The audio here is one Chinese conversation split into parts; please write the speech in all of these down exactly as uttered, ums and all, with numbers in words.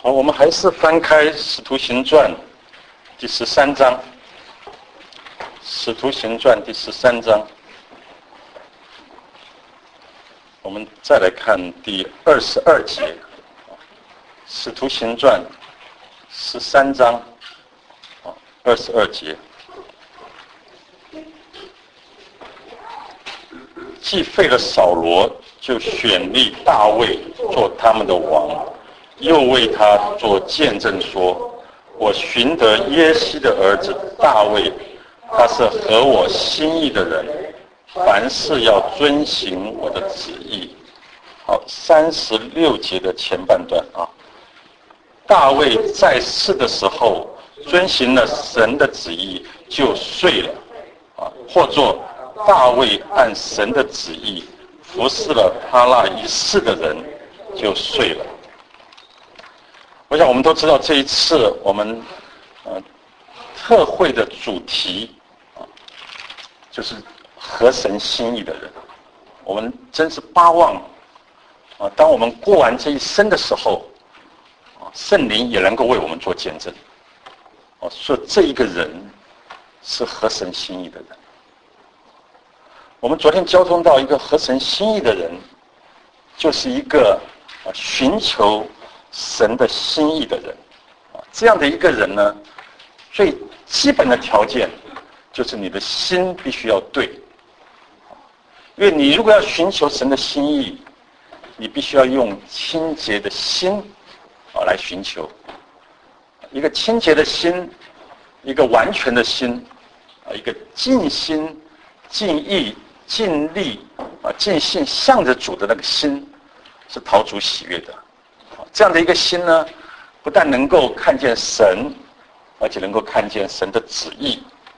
好，我们还是翻开《使徒行传》第十三章，《使徒行传》第十三章，我们再来看第二十二节，《使徒行传》十三章，二十二节。既废了扫罗，就选立大卫做他们的王，又为他做见证说：我寻得耶西的儿子大卫，他是合我心意的人，凡事要遵行我的旨意。好，三十六节的前半段啊，大卫在世的时候遵行了神的旨意，就睡了啊，或作大卫按神的旨意服侍了他那一世的人，就睡了。我想我们都知道，这一次我们呃特会的主题啊，就是合神心意的人。我们真是巴望啊，当我们过完这一生的时候，啊，圣灵也能够为我们做见证，啊，说这一个人是合神心意的人。我们昨天交通到一个合神心意的人，就是一个啊寻求神的心意的人，啊，这样的一个人呢，最基本的条件就是你的心必须要对，因为你如果要寻求神的心意，你必须要用清洁的心啊来寻求，一个清洁的心，一个完全的心，啊，一个尽心、尽意、尽力啊，尽心向着主的那个心，是讨主喜悦的。这样的一个心呢，不但能够看见神，而且能够看见神的旨意。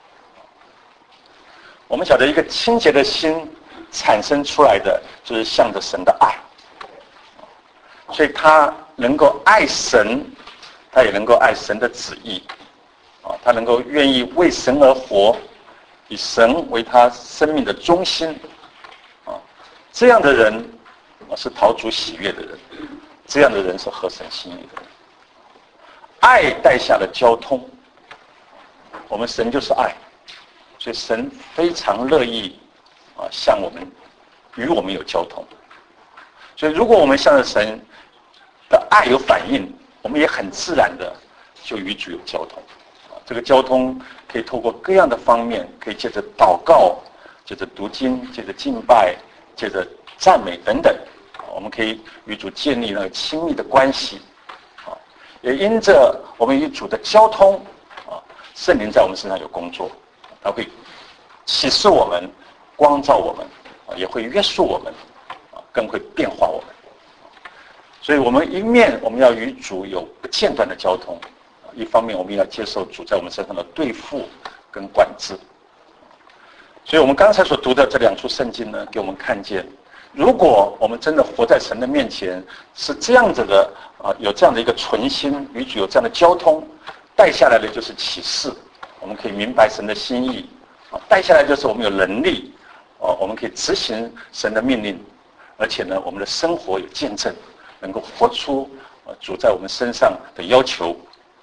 我们晓得，一个清洁的心产生出来的，就是向着神的爱，所以他能够爱神，他也能够爱神的旨意，啊，他能够愿意为神而活，以神为他生命的中心，啊，这样的人啊是讨主喜悦的人，这样的人是合神心意的人。爱带下了交通，我们神就是爱，所以神非常乐意啊向我们与我们有交通。所以如果我们向着神的爱有反应，我们也很自然的就与主有交通。这个交通可以透过各样的方面，可以借着祷告，借着读经，借着敬拜，借着赞美等等，我们可以与主建立那个亲密的关系。也因着我们与主的交通，圣灵在我们身上有工作，他会启示我们，光照我们，也会约束我们，更会变化我们。所以我们一面我们要与主有不间断的交通，一方面我们要接受主在我们身上的对付跟管制。所以我们刚才所读的这两处圣经呢，给我们看见，如果我们真的活在神的面前，是这样子的啊，有这样的一个存心，与主有这样的交通，带下来的就是启示，我们可以明白神的心意，啊，带下来就是我们有能力，哦，我们可以执行神的命令，而且呢，我们的生活有见证，能够活出主在我们身上的要求。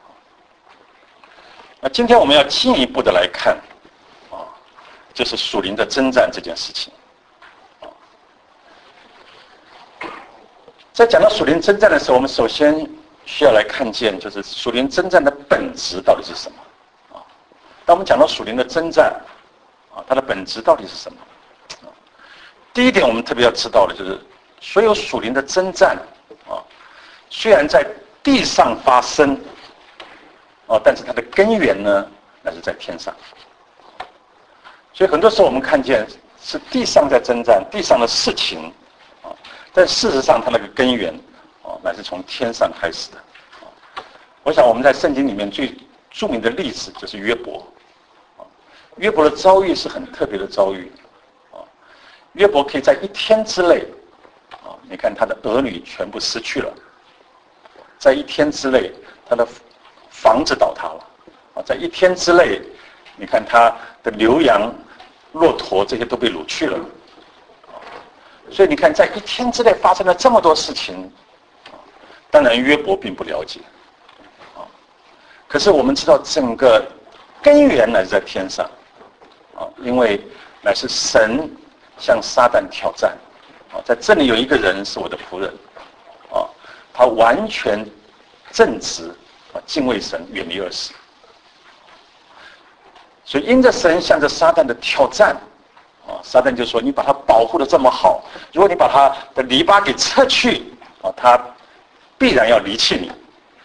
那今天我们要进一步的来看，啊，就是属灵的征战这件事情。在讲到属灵征战的时候，我们首先需要来看见，就是属灵征战的本质到底是什么？啊，当我们讲到属灵的征战，啊，它的本质到底是什么？啊，第一点，我们特别要知道的就是，所有属灵的征战，啊，虽然在地上发生，啊，但是它的根源呢，那是在天上。所以很多时候我们看见是地上在征战，地上的事情。但事实上，它那个根源，哦，乃是从天上开始的。我想我们在圣经里面最著名的例子就是约伯。约伯的遭遇是很特别的遭遇。约伯可以在一天之内，啊，你看他的儿女全部失去了，在一天之内，他的房子倒塌了，啊，在一天之内，你看他的牛羊、骆驼这些都被掳去了。所以你看，在一天之内发生了这么多事情， 当然约伯并不了解，啊，可是我们知道整个根源乃是在天上，啊，因为乃是神向撒旦挑战，啊，在这里有一个人是我的仆人，啊，他完全正直，啊，敬畏神，远离恶事。所以因着神向着撒旦的挑战，啊，撒旦就说：“你把他保护得这么好，如果你把他的篱笆给撤去，啊，他必然要离弃你。”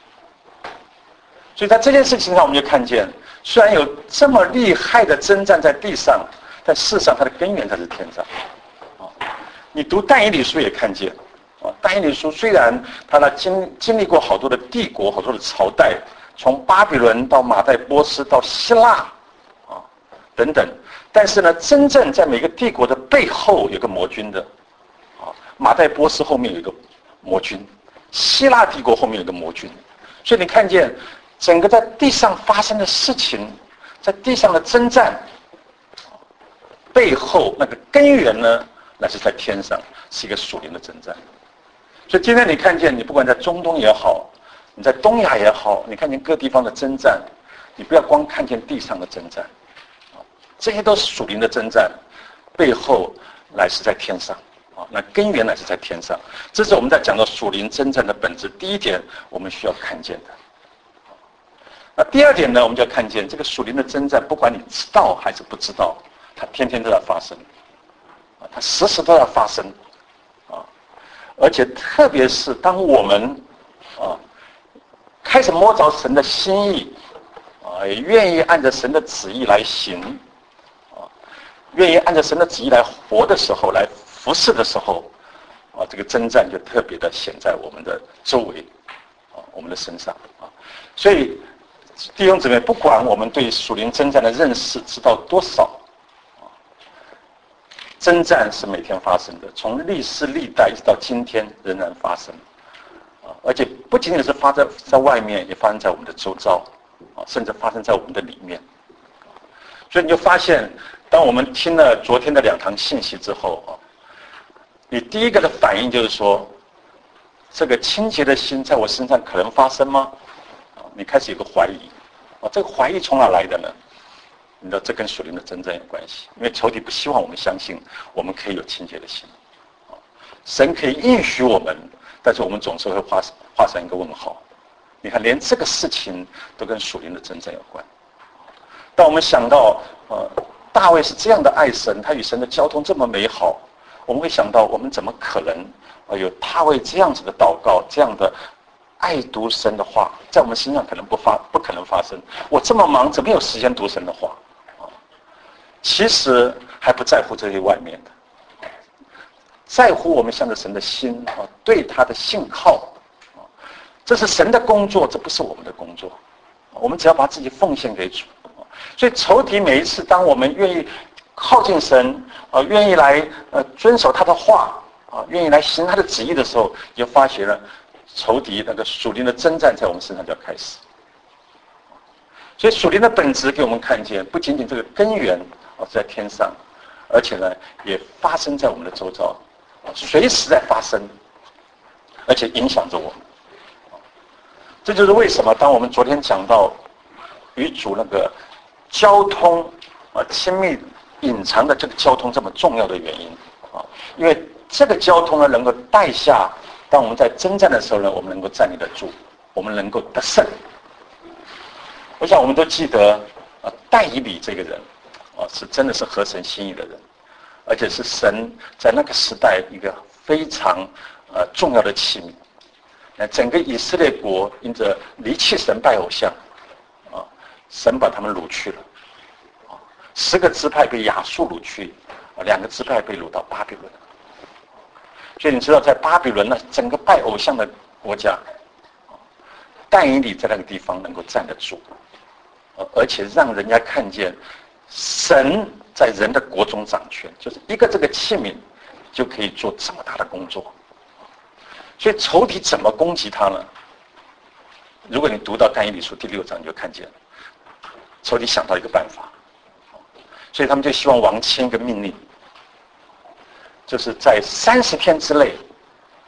所以在这件事情上，我们就看见，虽然有这么厉害的征战在地上，但事实上它的根源在是天上。啊，你读但以理书也看见，啊，但以理书虽然它呢经经历过好多的帝国、好多的朝代，从巴比伦到马代波斯到希腊。等等，但是呢，真正在每个帝国的背后有个魔君的，啊，马代波斯后面有一个魔君，希腊帝国后面有一个魔君，所以你看见整个在地上发生的事情，在地上的征战，背后那个根源呢，那是在天上，是一个属灵的征战。所以今天你看见，你不管在中东也好，你在东亚也好，你看见各地方的征战，你不要光看见地上的征战。这些都是属灵的征战，背后乃是在天上啊，那根源乃是在天上。这是我们在讲到属灵征战的本质。第一点，我们需要看见的。那第二点呢，我们就要看见这个属灵的征战，不管你知道还是不知道，它天天都在发生，啊，它时时都在发生，啊，而且特别是当我们啊开始摸着神的心意，啊，也愿意按着神的旨意来行。愿意按照神的旨意来活的时候，来服侍的时候，啊，这个征战就特别的显在我们的周围，啊，我们的身上啊。所以弟兄姊妹，不管我们对属灵征战的认识知道多少，啊，征战是每天发生的，从历史历代一直到今天仍然发生，啊，而且不仅仅是发生在外面，也发生在我们的周遭，啊，甚至发生在我们的里面。所以你就发现。当我们听了昨天的两堂信息之后啊，你第一个的反应就是说，这个清洁的心在我身上可能发生吗？啊，你开始有个怀疑，啊，这个怀疑从哪来的呢？你知道这跟属灵的征战有关系，因为仇敌不希望我们相信我们可以有清洁的心，啊，神可以应许我们，但是我们总是会画画上一个问号。你看，连这个事情都跟属灵的征战有关。当我们想到呃。大卫是这样的爱神，他与神的交通这么美好，我们会想到，我们怎么可能呃有大卫这样子的祷告，这样的爱读神的话，在我们身上可能不发，不可能发生。我这么忙，怎么有时间读神的话？啊，其实还不在乎这些外面的，在乎我们向着神的心啊，对他的信靠啊，这是神的工作，这不是我们的工作。我们只要把自己奉献给主。所以仇敌每一次当我们愿意靠近神，呃，愿意来呃遵守他的话，啊，愿意来行他的旨意的时候，你就发觉了仇敌那个属灵的征战在我们身上就要开始。所以属灵的本质给我们看见，不仅仅这个根源啊是在天上，而且呢也发生在我们的周遭，啊，随时在发生，而且影响着我们。这就是为什么当我们昨天讲到与主那个交通啊，亲密隐藏的这个交通这么重要的原因啊，因为这个交通呢，能够带下，当我们在征战的时候呢，我们能够站立得住，我们能够得胜。我想我们都记得啊，但以理这个人啊，是真的是合神心意的人，而且是神在那个时代一个非常呃重要的器皿。那整个以色列国因着离弃神拜偶像。神把他们掳去了，啊，十个支派被亚述掳去，啊，两个支派被掳到巴比伦。所以你知道，在巴比伦呢，整个拜偶像的国家，但以理在那个地方能够站得住，而且让人家看见神在人的国中掌权，就是一个这个器皿就可以做这么大的工作。所以仇敌怎么攻击他呢？如果你读到但以理书第六章，你就看见了。仇敌想到一个办法，所以他们就希望王签一个命令，就是在三十天之内，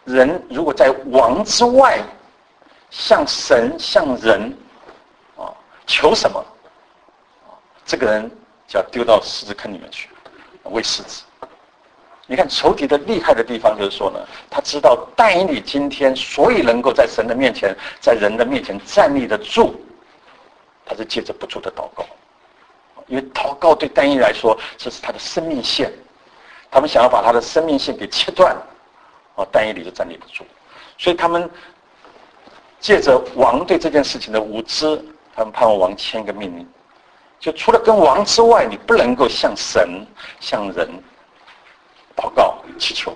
人如果在王之外，向神向人啊求什么，这个人就要丢到狮子坑里面去，喂狮子。你看仇敌的厉害的地方就是说呢，他知道但以理今天所以能够在神的面前，在人的面前站立得住，他是借着不住的祷告。因为祷告对但以理来说，这是他的生命线，他们想要把他的生命线给切断，哦，但以理就站立不住，所以他们借着王对这件事情的无知，他们盼望王签一个命令，就除了跟王之外，你不能够向神向人祷告祈求。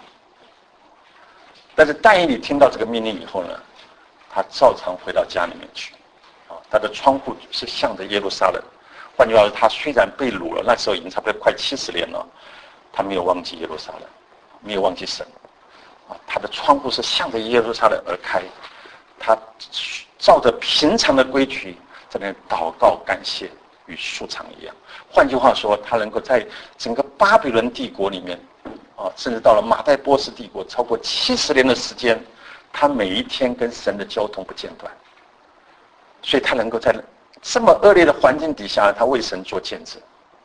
但是但以理听到这个命令以后呢，他照常回到家里面去，啊，他的窗户是向着耶路撒冷。换句话说，他虽然被掳了，那时候已经差不多快七十年了，他没有忘记耶路撒冷，没有忘记神，啊，他的窗户是向着耶路撒冷而开，他照着平常的规矩在那祷告感谢，与素常一样。换句话说，他能够在整个巴比伦帝国里面，啊，甚至到了马代波斯帝国，超过七十年的时间，他每一天跟神的交通不间断，所以他能够在这么恶劣的环境底下，他为神做见证。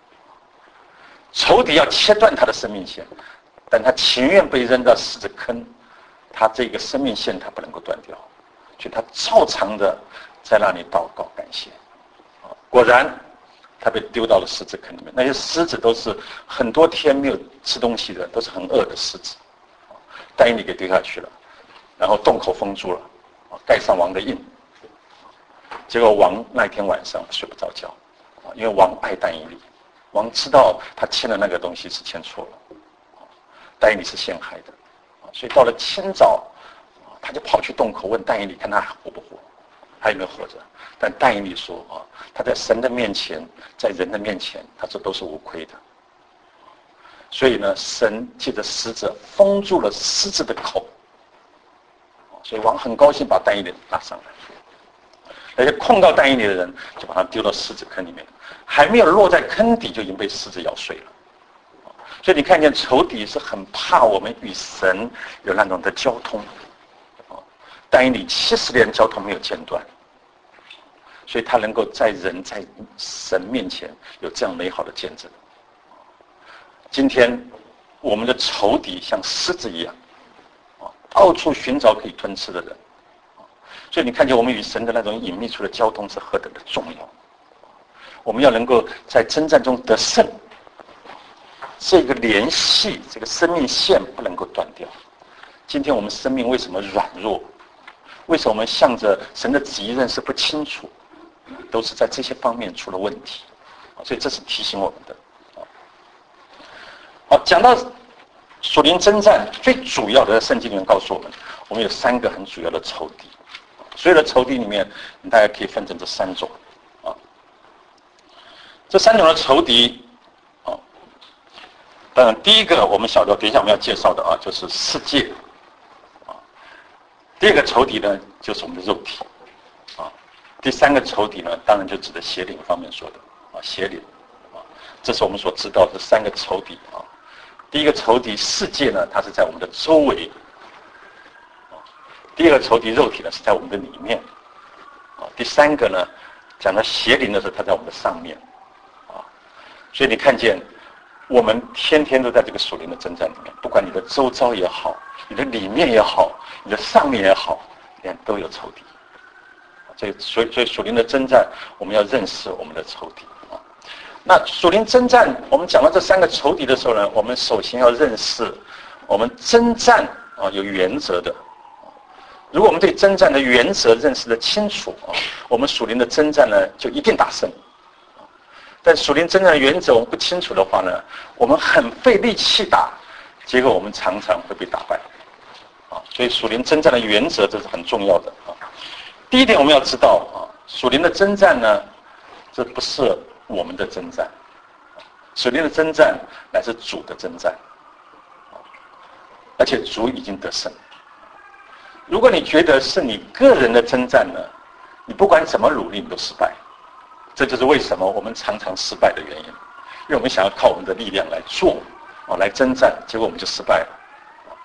仇敌要切断他的生命线，但他情愿被扔到狮子坑，他这个生命线他不能够断掉，所以他照常的在那里祷告感谢。果然他被丢到了狮子坑里面，那些狮子都是很多天没有吃东西的，都是很饿的狮子。但以理给丢下去了，然后洞口封住了，盖上王的印。结果王那天晚上睡不着觉，因为王爱但以理，王知道他签的那个东西是签错了，但以理是陷害的，所以到了清早，他就跑去洞口问但以理，看他还活不活，还有没有活着。但但以理说啊，他在神的面前，在人的面前，他这都是无亏的。所以呢，神借着狮子封住了狮子的口，所以王很高兴把但以理拉上来。那些控告但以理的人就把他丢到狮子坑里面，还没有落在坑底就已经被狮子咬碎了。所以你看见仇敌是很怕我们与神有那种的交通。但以理七十年交通没有间断，所以他能够在人在神面前有这样美好的见证。今天我们的仇敌像狮子一样，到处寻找可以吞吃的人。所以你看见我们与神的那种隐秘处的交通是何等的重要。我们要能够在征战中得胜，这个联系这个生命线不能够断掉。今天我们生命为什么软弱，为什么我们向着神的旨意认识不清楚，都是在这些方面出了问题。所以这是提醒我们的。好，讲到属灵征战，最主要的圣经里面告诉我们，我们有三个很主要的仇敌。所有的仇敌里面，你大概可以分成这三种啊。这三种的仇敌啊，当然第一个我们晓得，等一下我们要介绍的啊，就是世界啊。第二个仇敌呢，就是我们的肉体啊。第三个仇敌呢，当然就指的邪灵方面说的啊，邪灵啊，这是我们所知道的三个仇敌啊。第一个仇敌世界呢，它是在我们的周围。第二个仇敌肉体呢是在我们的里面，啊，第三个呢讲到邪灵的时候，它在我们的上面，啊，所以你看见我们天天都在这个属灵的征战里面，不管你的周遭也好，你的里面也好，你的上面也好，你看都有仇敌，所以所以所以属灵的征战，我们要认识我们的仇敌啊。那属灵征战，我们讲到这三个仇敌的时候呢，我们首先要认识我们征战啊有原则的。如果我们对征战的原则认识得清楚啊，我们属灵的征战呢就一定打胜。但属灵征战的原则我们不清楚的话呢，我们很费力气打，结果我们常常会被打败。啊，所以属灵征战的原则这是很重要的啊。第一点我们要知道啊，属灵的征战呢，这不是我们的征战，属灵的征战乃是主的征战，而且主已经得胜。如果你觉得是你个人的征战呢，你不管怎么努力你都失败，这就是为什么我们常常失败的原因，因为我们想要靠我们的力量来做，哦，来征战，结果我们就失败了。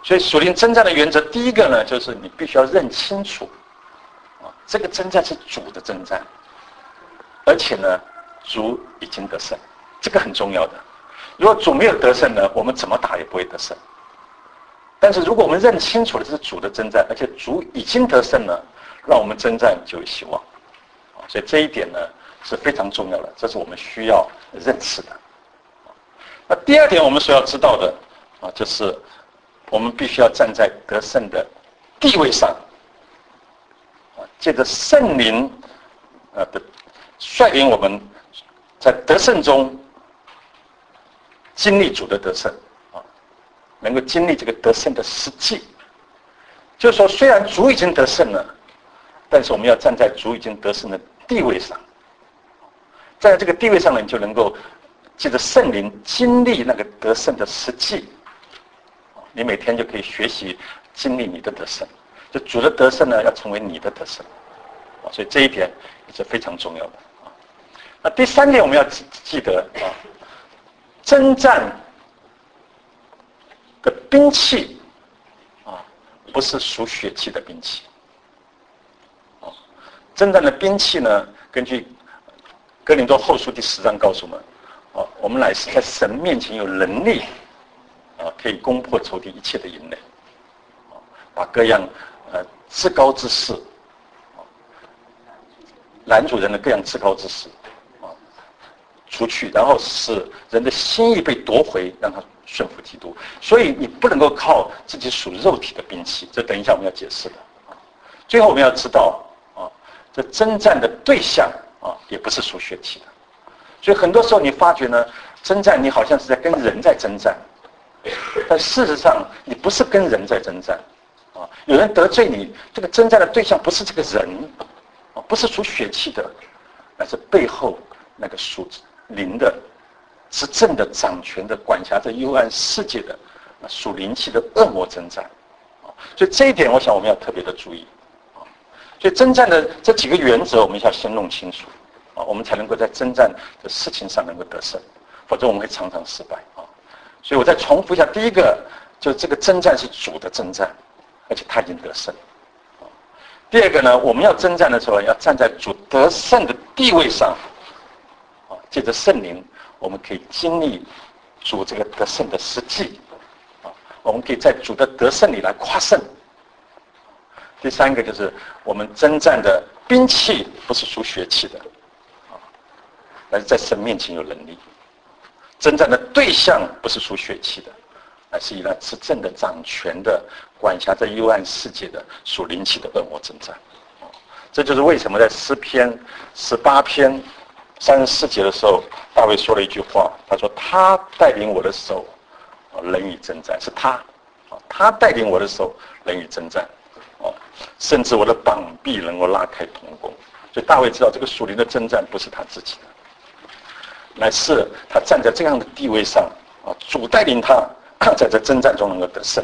所以属灵征战的原则，第一个呢，就是你必须要认清楚，啊，这个征战是主的征战，而且呢，主已经得胜，这个很重要的。如果主没有得胜呢，我们怎么打也不会得胜。但是如果我们认清楚了这是主的征战，而且主已经得胜了，让我们征战就有希望。所以这一点呢是非常重要的，这是我们需要认识的。那第二点我们所要知道的啊，就是我们必须要站在得胜的地位上，啊，借着圣灵啊的率领我们在得胜中经历主的得胜啊，能够经历这个得胜的实际。就是说，虽然主已经得胜了，但是我们要站在主已经得胜的地位上，站在这个地位上呢，你就能够借着圣灵经历那个得胜的实际。你每天就可以学习经历你的得胜，就主的得胜呢，要成为你的得胜，啊，所以这一点也是非常重要的啊。那第三点我们要记记得啊，征战的兵器啊，不是属血气的兵器。啊，征战的兵器呢，根据哥林多后书第十章告诉我们，啊，我们乃是在神面前有能力。啊，可以攻破仇敌一切的营垒，啊，把各样呃至高之事，啊，拦阻人的各样至高之事，啊，除去，然后使人的心意被夺回，让他顺服基督。所以你不能够靠自己属肉体的兵器，这等一下我们要解释的。啊，最后我们要知道，啊，这征战的对象啊，也不是属血气的。所以很多时候你发觉呢，征战你好像是在跟人在征战。但事实上，你不是跟人在征战，啊，有人得罪你，这个征战的对象不是这个人，啊，不是属血气的，而是背后那个属灵的、执政的、掌权的、管辖着幽暗世界的、属灵气的恶魔征战，啊，所以这一点，我想我们要特别的注意，啊，所以征战的这几个原则，我们要先弄清楚，啊，我们才能够在征战的事情上能够得胜，否则我们会常常失败，啊。所以我再重复一下，第一个就是这个征战是主的征战，而且他已经得胜。第二个呢，我们要征战的时候，要站在主得胜的地位上，啊，借着圣灵，我们可以经历主这个得胜的实际，啊，我们可以在主的得胜里来夸胜。第三个就是我们征战的兵器不是属血气的，啊，而是在神面前有能力。征战的对象不是属血气的，而是以那执政的、掌权的、管辖在幽暗世界的、属灵气的恶魔征战。这就是为什么在诗篇十八篇三十四节的时候，大卫说了一句话，他说：“他带领我的手，能以征战。”是他，他带领我的手，能以征战。甚至我的膀臂能够拉开铜弓。所以大卫知道，这个属灵的征战不是他自己的。乃是他站在这样的地位上，啊，主带领他在这征战中能够得胜。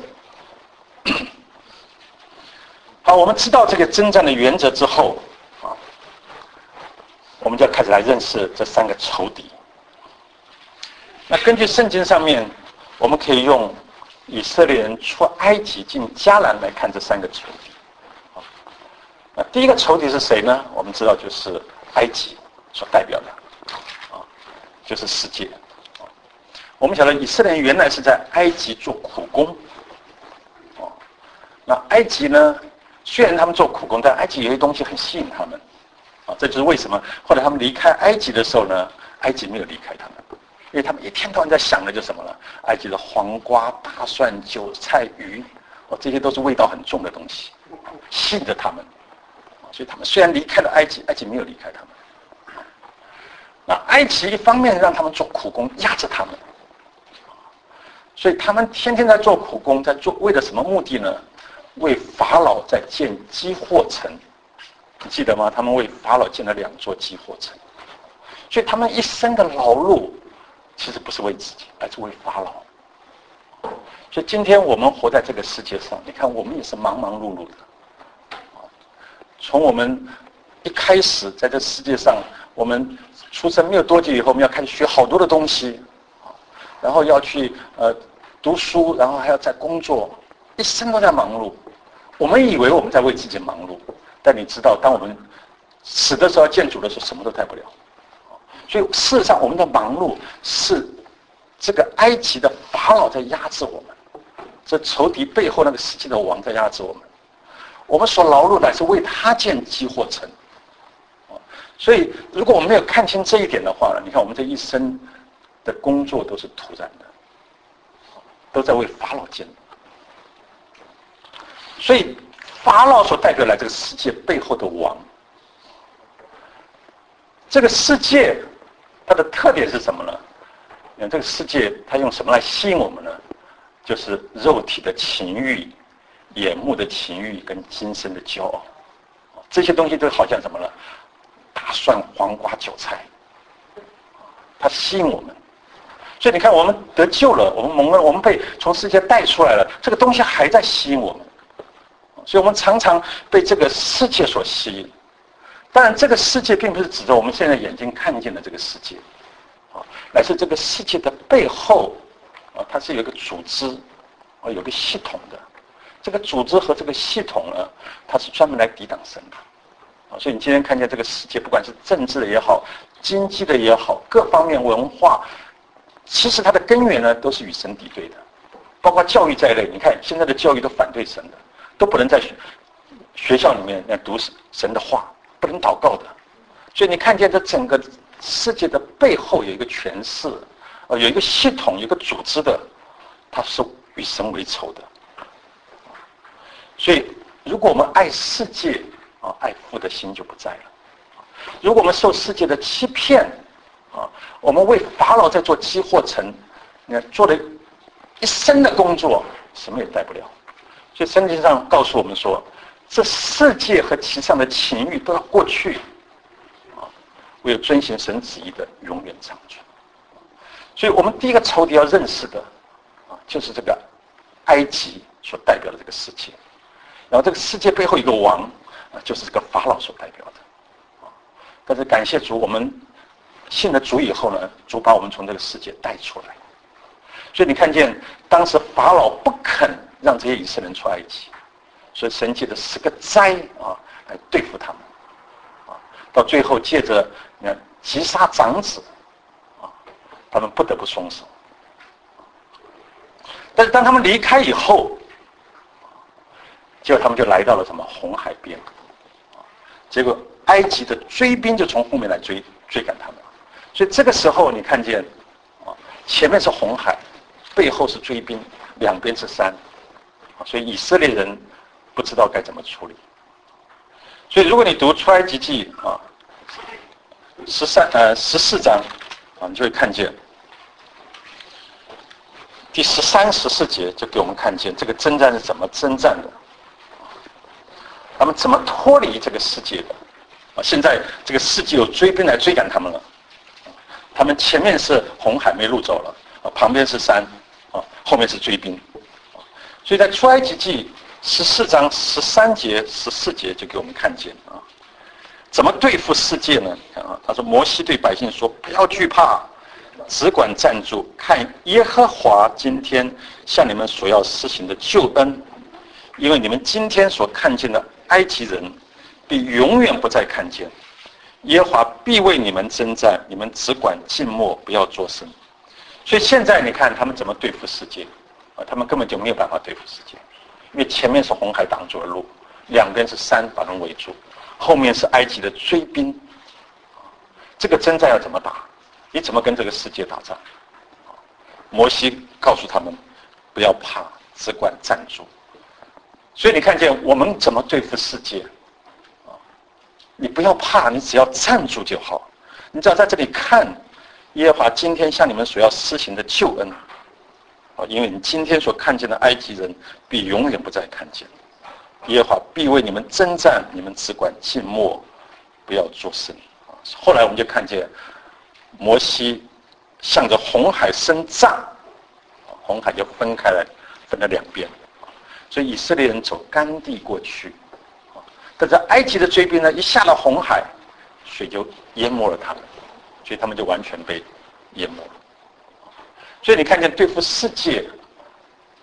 好，我们知道这个征战的原则之后，啊，我们就要开始来认识这三个仇敌。那根据圣经上面，我们可以用以色列人出埃及进迦南来看这三个仇敌。啊，那第一个仇敌是谁呢？我们知道就是埃及所代表的。就是世界，我们晓得以色列人原来是在埃及做苦工，哦，那埃及呢，虽然他们做苦工，但埃及有些东西很吸引他们，啊，这就是为什么后来他们离开埃及的时候呢，埃及没有离开他们，因为他们一天到晚在想的就是什么呢？埃及的黄瓜、大蒜、韭菜、鱼，哦，这些都是味道很重的东西，吸引着他们，所以他们虽然离开了埃及，埃及没有离开他们。那埃及一方面让他们做苦工，压着他们，所以他们天天在做苦工，在做为了什么目的呢？为法老在建基货城，你记得吗？他们为法老建了两座基货城，所以他们一生的劳碌，其实不是为自己，而是为法老。所以今天我们活在这个世界上，你看我们也是忙忙碌碌的，从我们一开始在这世界上，我们出生没有多久以后，我们要开始学好多的东西，然后要去呃读书，然后还要再工作， 一生都在忙碌。我们以为我们在为自己忙碌，但你知道，当我们死的时候、见主的时候，什么都带不了。所以事实上，我们的忙碌是这个埃及的法老在压制我们，这仇敌背后那个世界的王在压制我们。我们所劳碌乃是为他建基或城。所以，如果我们没有看清这一点的话呢，你看我们这一生的工作都是徒然的，都在为法老建。所以，法老所代表来这个世界背后的王，这个世界它的特点是什么呢？你看这个世界它用什么来吸引我们呢？就是肉体的情欲、眼目的情欲跟今生的骄傲，这些东西都好像什么呢？大蒜、黄瓜、韭菜，它吸引我们。所以你看，我们得救了，我们蒙了，我们被从世界带出来了，这个东西还在吸引我们。所以我们常常被这个世界所吸引。当然，这个世界并不是指着我们现在眼睛看见的这个世界，啊，乃是这个世界的背后，啊，它是有一个组织，啊，有个系统的。这个组织和这个系统呢，它是专门来抵挡神的。啊，所以你今天看见这个世界，不管是政治的也好，经济的也好，各方面文化，其实它的根源呢，都是与神敌对的。包括教育在内，你看现在的教育都反对神的。都不能在学学校里面读神的话，不能祷告的。所以你看见这整个世界的背后有一个权势，呃，有一个系统，有一个组织的，它是与神为仇的。所以，如果我们爱世界啊，爱父的心就不在了。如果我们受世界的欺骗啊，我们为法老在做积货城，你看做了一生的工作，什么也带不了。所以圣经上告诉我们说，这世界和其上的情欲都要过去，啊，唯有遵行神旨意的永远长存。所以我们第一个仇敌要认识的，啊，就是这个埃及所代表的这个世界，然后这个世界背后有一个王，啊，就是这个法老所代表的，啊，但是感谢主，我们信了主以后呢，主把我们从这个世界带出来。所以你看见当时法老不肯让这些以色列人出埃及，所以神借着十个灾啊来对付他们，啊，到最后借着你看击杀长子，啊，他们不得不松手。但是当他们离开以后，结果他们就来到了什么红海边，啊，结果埃及的追兵就从后面来追追赶他们，所以这个时候你看见，啊，前面是红海，背后是追兵，两边是山。所以以色列人不知道该怎么处理。所以如果你读出埃及记啊，十三呃十四章啊，你就会看见第十三、十四节就给我们看见这个征战是怎么征战的，他们怎么脱离这个世界的啊？现在这个世界有追兵来追赶他们了，他们前面是红海没路走了啊，旁边是山啊，后面是追兵。所以在出埃及记十四章十三节、十四节就给我们看见啊，怎么对付世界呢？啊，他说摩西对百姓说：“不要惧怕，只管站住，看耶和华今天向你们所要施行的救恩，因为你们今天所看见的埃及人，必永远不再看见。耶和华必为你们征战，你们只管静默，不要作声。”所以现在你看他们怎么对付世界？啊，他们根本就没有办法对付世界，因为前面是红海挡住了路，两边是山把人围住，后面是埃及的追兵。这个征战要怎么打？你怎么跟这个世界打仗？摩西告诉他们，不要怕，只管站住。所以你看见我们怎么对付世界？你不要怕，你只要站住就好。你只要在这里看耶和华今天向你们所要施行的救恩。啊，因为你今天所看见的埃及人，必永远不再看见。耶和华必为你们征战，你们只管静默，不要作声。后来我们就看见摩西向着红海伸杖，红海就分开来，分了两边。所以以色列人走干地过去，但是埃及的追兵呢，一下到红海，水就淹没了他们，所以他们就完全被淹没了。所以你看见对付世界，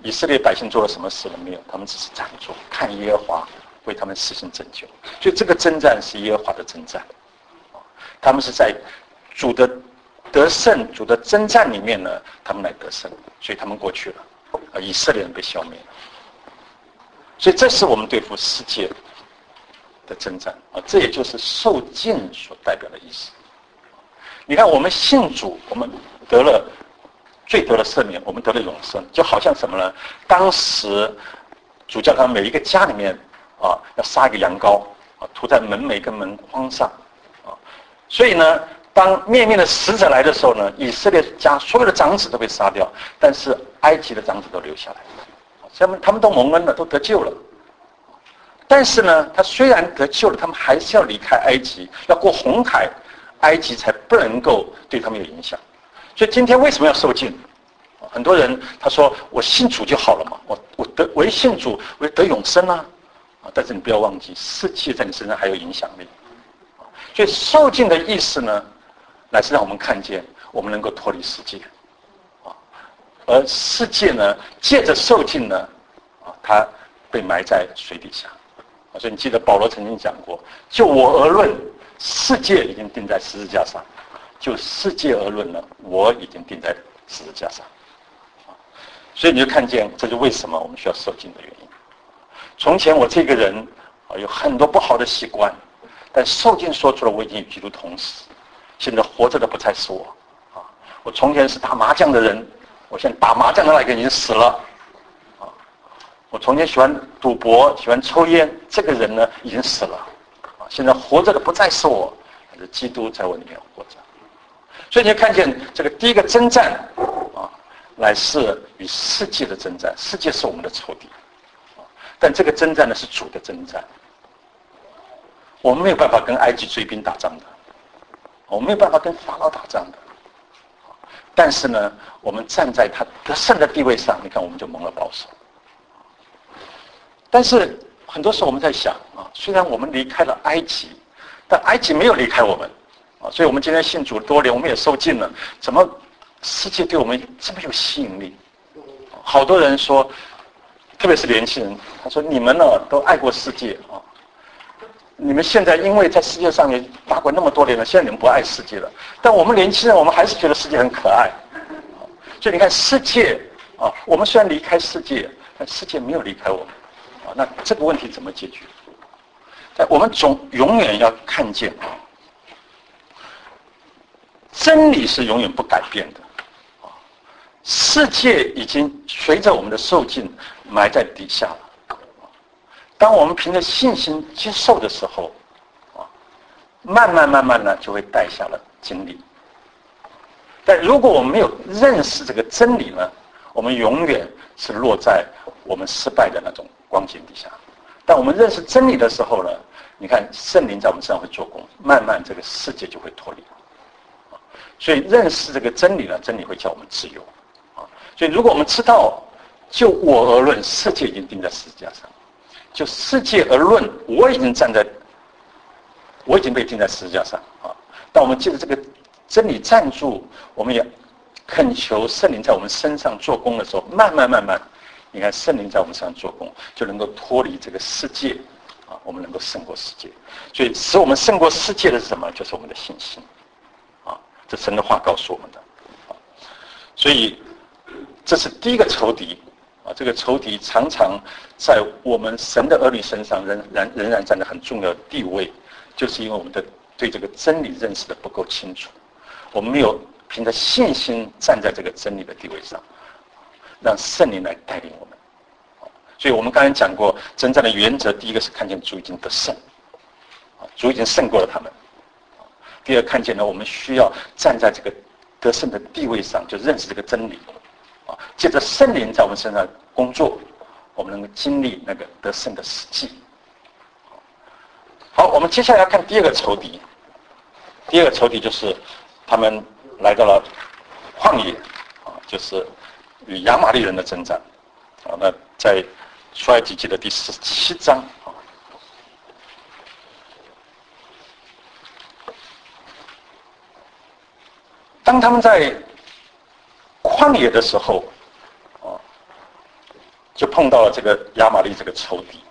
以色列百姓做了什么事了没有？他们只是站住，看耶和华为他们施行拯救。所以这个征战是耶和华的征战，他们是在主的得胜、主的征战里面呢，他们来得胜，所以他们过去了，而以色列人被消灭了。所以这是我们对付世界的征战啊，这也就是受尽所代表的意思。你看，我们信主，我们得了罪得了赦免，我们得了永生，就好像什么呢？当时主教他们每一个家里面啊，要杀一个羊羔啊，涂在门楣跟门框上啊。所以呢，当灭命的使者来的时候呢，以色列家所有的长子都被杀掉，但是埃及的长子都留下来，他们他们都蒙恩了，都得救了。但是呢，他虽然得救了，他们还是要离开埃及，要过红海，埃及才不能够对他们有影响。所以今天为什么要受尽？很多人他说我信主就好了嘛，我我得我一信主我得永生啊，啊！但是你不要忘记，世界在你身上还有影响力。所以受尽的意思呢，乃是让我们看见我们能够脱离世界，啊，而世界呢，借着受尽呢，啊，它被埋在水底下。所以你记得保罗曾经讲过，就我而论，世界已经钉在十字架上；就世界而论呢，我已经钉在十字架上。所以你就看见，这是为什么我们需要受尽的原因。从前我这个人啊，有很多不好的习惯，但受尽说出了我已经与基督同死，现在活着的不再是我啊！我从前是打麻将的人，我现在打麻将的那个已经死了。我从前喜欢赌博，喜欢抽烟，这个人呢已经死了，啊，现在活着的不再是我，是基督在我里面活着。所以你看见这个第一个征战啊，乃是与世界的征战，世界是我们的仇敌，啊，但这个征战呢是主的征战。我们没有办法跟埃及追兵打仗的，我们没有办法跟法老打仗的，但是呢，我们站在他得胜的地位上，你看我们就蒙了保守。但是很多时候我们在想啊，虽然我们离开了埃及，但埃及没有离开我们啊，所以我们今天信主多年，我们也受尽了。怎么世界对我们这么有吸引力？好多人说，特别是年轻人，他说你们呢都爱过世界啊，你们现在因为在世界上也打滚那么多年了，现在你们不爱世界了。但我们年轻人，我们还是觉得世界很可爱。所以你看世界啊，我们虽然离开世界，但世界没有离开我们。啊，那这个问题怎么解决？但我们总永远要看见，真理是永远不改变的。啊，世界已经随着我们的受尽埋在底下了。当我们凭着信心接受的时候，啊，慢慢慢慢呢就会带下了真理。但如果我们没有认识这个真理呢，我们永远是落在我们失败的那种光景底下。但我们认识真理的时候呢，你看圣灵在我们身上会做工，慢慢这个世界就会脱离。所以认识这个真理呢，真理会叫我们自由。所以如果我们知道，就我而论，世界已经钉在十字架上；就世界而论，我已经站在，我已经被钉在十字架上啊。但我们借着这个真理站住，我们也恳求圣灵在我们身上做工的时候，慢慢慢慢，你看圣灵在我们身上做工，就能够脱离这个世界啊，我们能够胜过世界。所以使我们胜过世界的是什么？就是我们的信心啊，这神的话告诉我们的啊。所以这是第一个仇敌啊，这个仇敌常常在我们神的儿女身上仍然仍然占着很重要的地位，就是因为我们的对这个真理认识的不够清楚，我们没有凭着信心站在这个真理的地位上，让圣灵来带领我们。所以我们刚才讲过，征战的原则，第一个是看见主已经得胜，主已经胜过了他们；第二，看见呢，我们需要站在这个得胜的地位上，就认识这个真理，借着圣灵在我们身上工作，我们能够经历那个得胜的实际。好，我们接下来要看第二个仇敌，第二个仇敌就是他们来到了旷野啊，就是与亚玛力人的征战啊。那在出埃及记的第十七章啊，当他们在旷野的时候啊， 就碰到了这个亚玛力这个仇敌。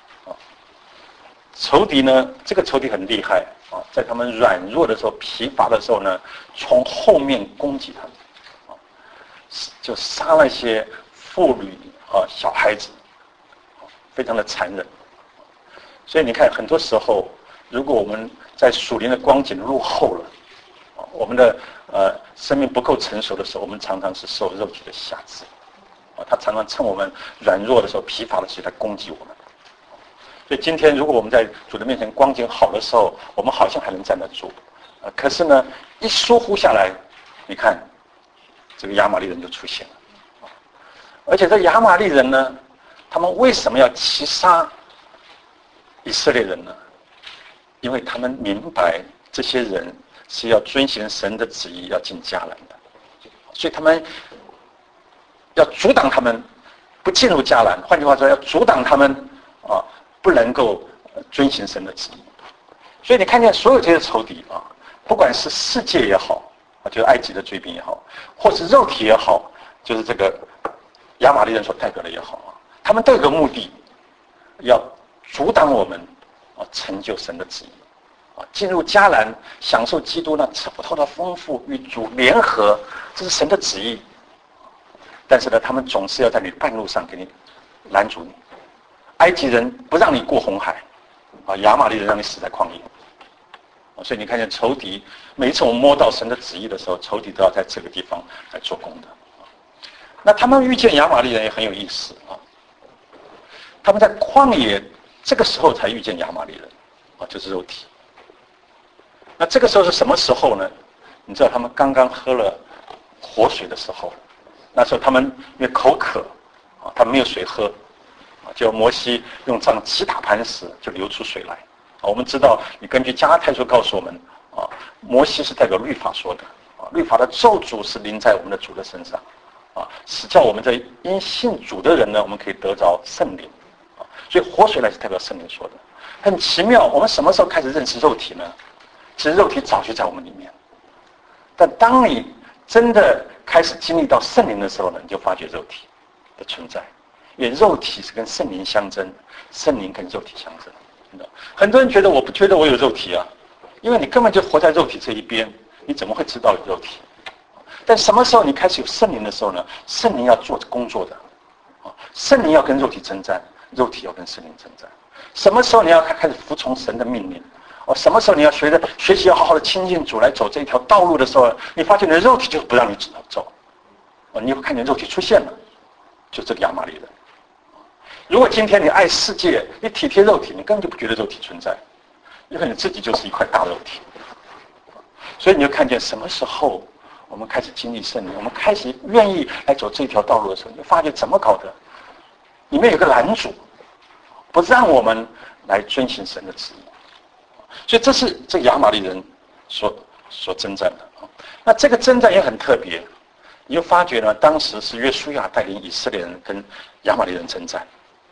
仇敌呢，这个仇敌很厉害啊，在他们软弱的时候、疲乏的时候呢，从后面攻击他们，啊，就杀了一些妇女啊、小孩子，非常的残忍。所以你看，很多时候，如果我们在属灵的光景落后了，啊，我们的呃生命不够成熟的时候，我们常常是受肉体的辖制，啊，他常常趁我们软弱的时候、疲乏的时候来攻击我们。所以今天，如果我们在主的面前光景好的时候，我们好像还能站得住，呃，可是呢，一疏忽下来，你看，这个亚玛力人就出现了，而且这亚玛力人呢，他们为什么要击杀以色列人呢？因为他们明白这些人是要遵循神的旨意，要进迦南的，所以他们要阻挡他们不进入迦南。换句话说，要阻挡他们啊。不能够遵行神的旨意，所以你看见所有这些仇敌啊，不管是世界也好，就是埃及的追兵也好，或是肉体也好，就是这个亚玛力人所代表的也好啊，他们都有个目的，要阻挡我们啊成就神的旨意啊，进入迦南，享受基督那吃不透的丰富，与主联合，这是神的旨意。但是呢，他们总是要在你半路上给你拦阻你。埃及人不让你过红海，啊，亚玛力人让你死在旷野，啊，所以你看见仇敌，每一次我们摸到神的旨意的时候，仇敌都要在这个地方来做工的。那他们遇见亚玛力人也很有意思啊，他们在旷野这个时候才遇见亚玛力人，啊，就是肉体。那这个时候是什么时候呢？你知道他们刚刚喝了活水的时候，那时候他们因为口渴，啊，他们没有水喝。就摩西用杖击打磐石，就流出水来。啊，我们知道，你根据加拉太书告诉我们，啊，摩西是代表律法说的，啊，律法的咒诅是临在我们的主的身上，啊，是叫我们这因信主的人呢，我们可以得着圣灵，啊，所以活水来是代表圣灵说的。很奇妙，我们什么时候开始认识肉体呢？其实肉体早就在我们里面，但当你真的开始经历到圣灵的时候呢，你就发觉肉体的存在。因为肉体是跟圣灵相争，圣灵跟肉体相争。很多人觉得我不觉得我有肉体啊，因为你根本就活在肉体这一边，你怎么会知道有肉体？但什么时候你开始有圣灵的时候呢？圣灵要做工作的，圣灵要跟肉体征战，肉体要跟圣灵征战。什么时候你要开始服从神的命令？哦，什么时候你要学着学习要好好的亲近主来走这条道路的时候，你发现你的肉体就是不让你走，哦，你会看见肉体出现了，就这个亚玛力人。如果今天你爱世界，你体贴肉体，你根本就不觉得肉体存在，因为你自己就是一块大肉体。所以你就看见什么时候我们开始经历圣灵，我们开始愿意来走这条道路的时候，你就发觉怎么搞的？里面有个拦阻，不让我们来遵行神的旨意。所以这是这个亚玛力人所所征战的。那这个征战也很特别，你就发觉呢，当时是约书亚带领以色列人跟亚玛力人征战。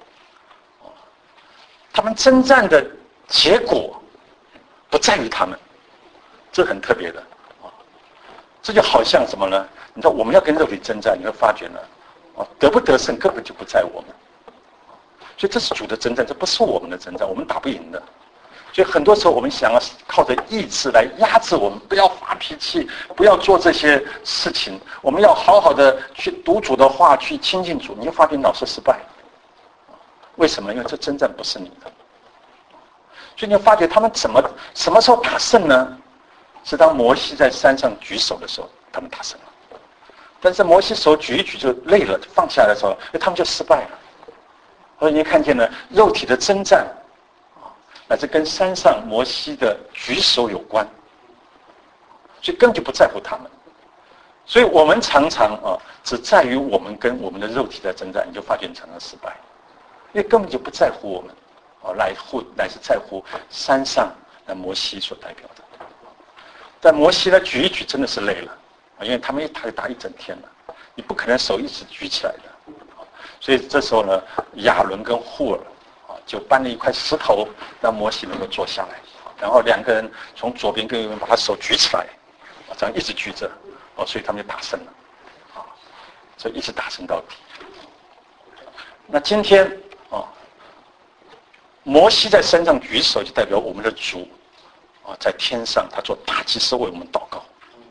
他们征战的结果不在于他们，这很特别的啊！这就好像什么呢？你知道我们要跟肉体征战，你会发觉呢，啊，得不得胜根本就不在我们，所以这是主的征战，这不是我们的征战，我们打不赢的。所以很多时候我们想要靠着意志来压制我们，不要发脾气，不要做这些事情，我们要好好的去读主的话，去亲近主，你会发觉老是失败。为什么？因为这征战不是你的，所以你会发觉他们怎么什么时候打胜呢？是当摩西在山上举手的时候，他们打胜了。但是摩西手举一举就累了，就放下来的时候，他们就失败了。所以你看见了肉体的征战，乃至跟山上摩西的举手有关，所以根本就不在乎他们。所以我们常常啊，只在于我们跟我们的肉体在征战，你就发觉你常常失败。因为根本就不在乎我们，哦，来乎乃是在乎山上那摩西所代表的。但摩西呢，举一举真的是累了，啊，因为他们一打就打一整天了，你不可能手一直举起来的，所以这时候呢，亚伦跟户尔啊就搬了一块石头，让摩西能够坐下来，然后两个人从左边跟右边把他手举起来，啊，这样一直举着，哦，所以他们就打胜了，啊，所以一直打胜到底。 那今天啊，摩西在山上举手，就代表我们的主啊，在天上他做大祭司为我们祷告。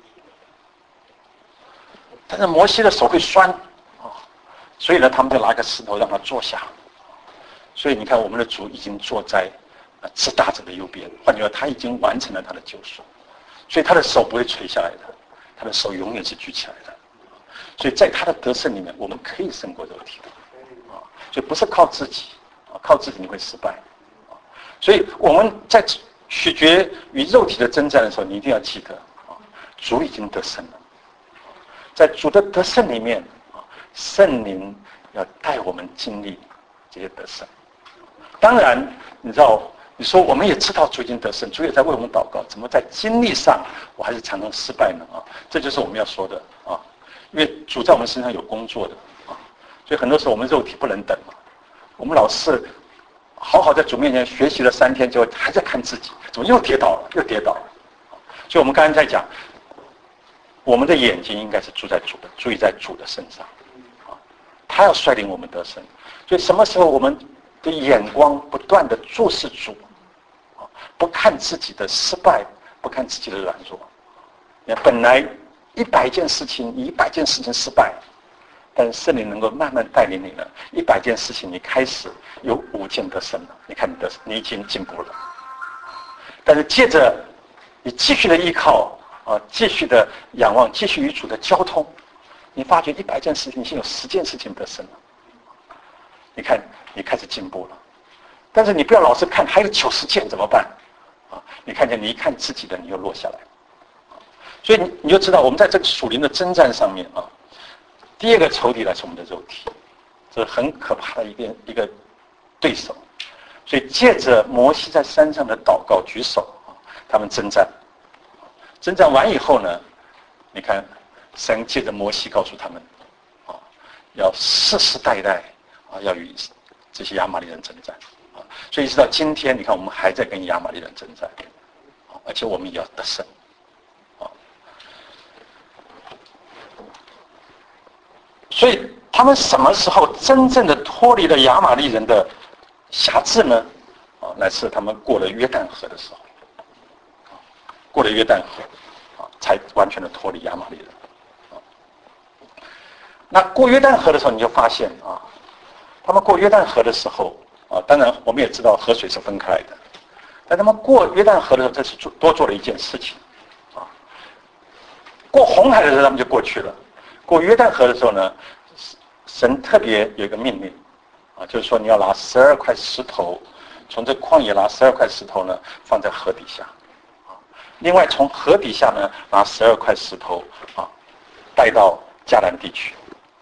但是摩西的手会酸啊，所以呢，他们就拿个石头让他坐下。所以你看，我们的主已经坐在啊至大者的右边，换句话说，他已经完成了他的救赎，所以他的手不会垂下来的，他的手永远是举起来的。所以在他的得胜里面，我们可以胜过肉体的啊，所以不是靠自己啊，靠自己你会失败啊。所以我们在取决于肉体的征战的时候，你一定要记得啊，主已经得胜了。在主的得胜里面啊，圣灵要带我们经历这些得胜。当然，你知道，你说我们也知道主已经得胜，主也在为我们祷告，怎么在经历上我还是常常失败呢？啊，这就是我们要说的啊，因为主在我们身上有工作的啊，所以很多时候我们肉体不能等嘛，我们老是好好在主面前学习了三天，就还在看自己，怎么又跌倒了，又跌倒了。所以我们刚才在讲，我们的眼睛应该是注在主的，注意在主的身上，啊，他要率领我们得胜。所以什么时候我们的眼光不断的注视主，啊，不看自己的失败，不看自己的软弱。你看，本来一百件事情，你一百件事情失败，但是圣灵能够慢慢带领你了，一百件事情你开始有五件得胜了。你看你的，你已经进步了。但是接着你继续的依靠。啊，继续的仰望，继续与主的交通，你发觉一百件事情，已经有十件事情得胜了。你看，你开始进步了。但是你不要老是看还有九十件怎么办？啊，你看见你一看自己的，你又落下来。所以你你就知道，我们在这个属灵的征战上面啊，第二个仇敌来是我们的肉体，这是很可怕的一个一个对手。所以借着摩西在山上的祷告举手啊，他们征战。征战完以后呢，你看，神借着摩西告诉他们，啊，要世世代代啊，要与这些亚玛力人征战，啊，所以直到今天，你看我们还在跟亚玛力人征战，啊，而且我们也要得胜，啊，所以他们什么时候真正的脱离了亚玛力人的辖制呢？啊，乃是他们过了约旦河的时候。过了约旦河，啊，才完全的脱离亚玛力人。啊，那过约旦河的时候，你就发现啊，他们过约旦河的时候，啊，当然我们也知道河水是分开来的，但他们过约旦河的时候，这是做多做了一件事情，啊，过红海的时候他们就过去了，过约旦河的时候呢，神特别有一个命令，啊，就是说你要拿十二块石头，从这旷野拿十二块石头呢，放在河底下。另外，从河底下呢，拿十二块石头啊，带到迦南地区。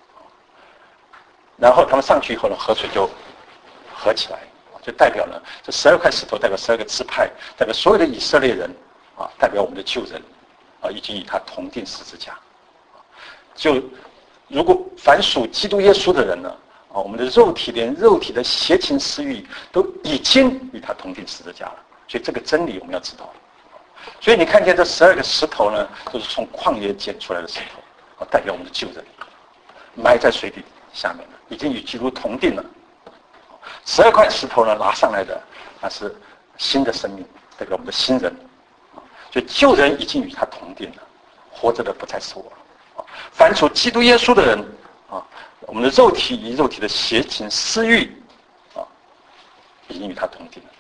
然后他们上去以后呢，河水就合起来，就代表呢，这十二块石头代表十二个支派，代表所有的以色列人啊，代表我们的旧人啊，已经与他同定十字架。就如果凡属基督耶稣的人呢，啊，我们的肉体连肉体的邪情私欲都已经与他同定十字架了。所以这个真理我们要知道。所以你看见这十二个石头呢，都是从旷野捡出来的石头，啊，代表我们的旧人，埋在水底下面了，已经与基督同定了。十二块石头呢，拿上来的那是新的生命，代表我们的新人。所以旧人已经与他同定了，活着的不再是我了。凡属基督耶稣的人啊，我们的肉体与肉体的邪情私欲啊，已经与他同定了。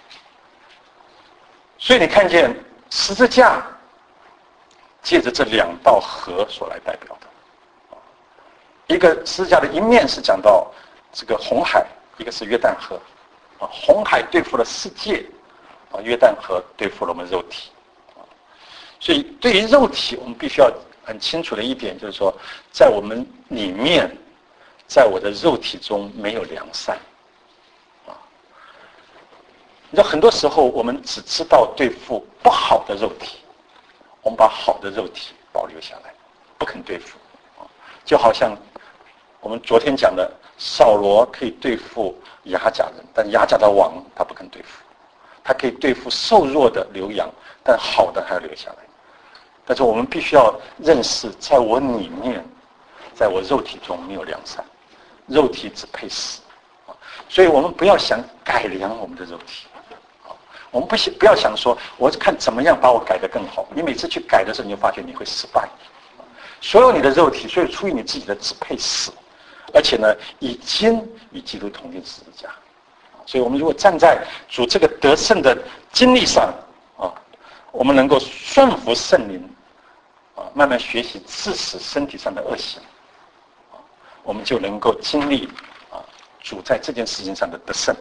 所以你看见十字架借着这两道河所来代表的，一个十字架的一面是讲到这个红海，一个是约旦河，啊，红海对付了世界，啊，约旦河对付了我们肉体，啊，所以对于肉体，我们必须要很清楚的一点就是说，在我们里面，在我的肉体中没有良善。你知道，很多时候我们只知道对付不好的肉体，我们把好的肉体保留下来，不肯对付。就好像我们昨天讲的，扫罗可以对付亚甲人，但亚甲的王他不肯对付。他可以对付瘦弱的牛羊，但好的还要留下来。但是我们必须要认识，在我里面，在我肉体中没有良善， 肉体只配死。所以我们不要想改良我们的肉体，我们不不要想说我看怎么样把我改得更好。你每次去改的时候，你就发觉你会失败。所有你的肉体，所以出于你自己的只配死，而且呢，已经与基督同定十字架。所以我们如果站在主这个得胜的经历上啊，我们能够顺服圣灵啊，慢慢学习致死身体上的恶行啊，我们就能够经历啊主在这件事情上的得胜。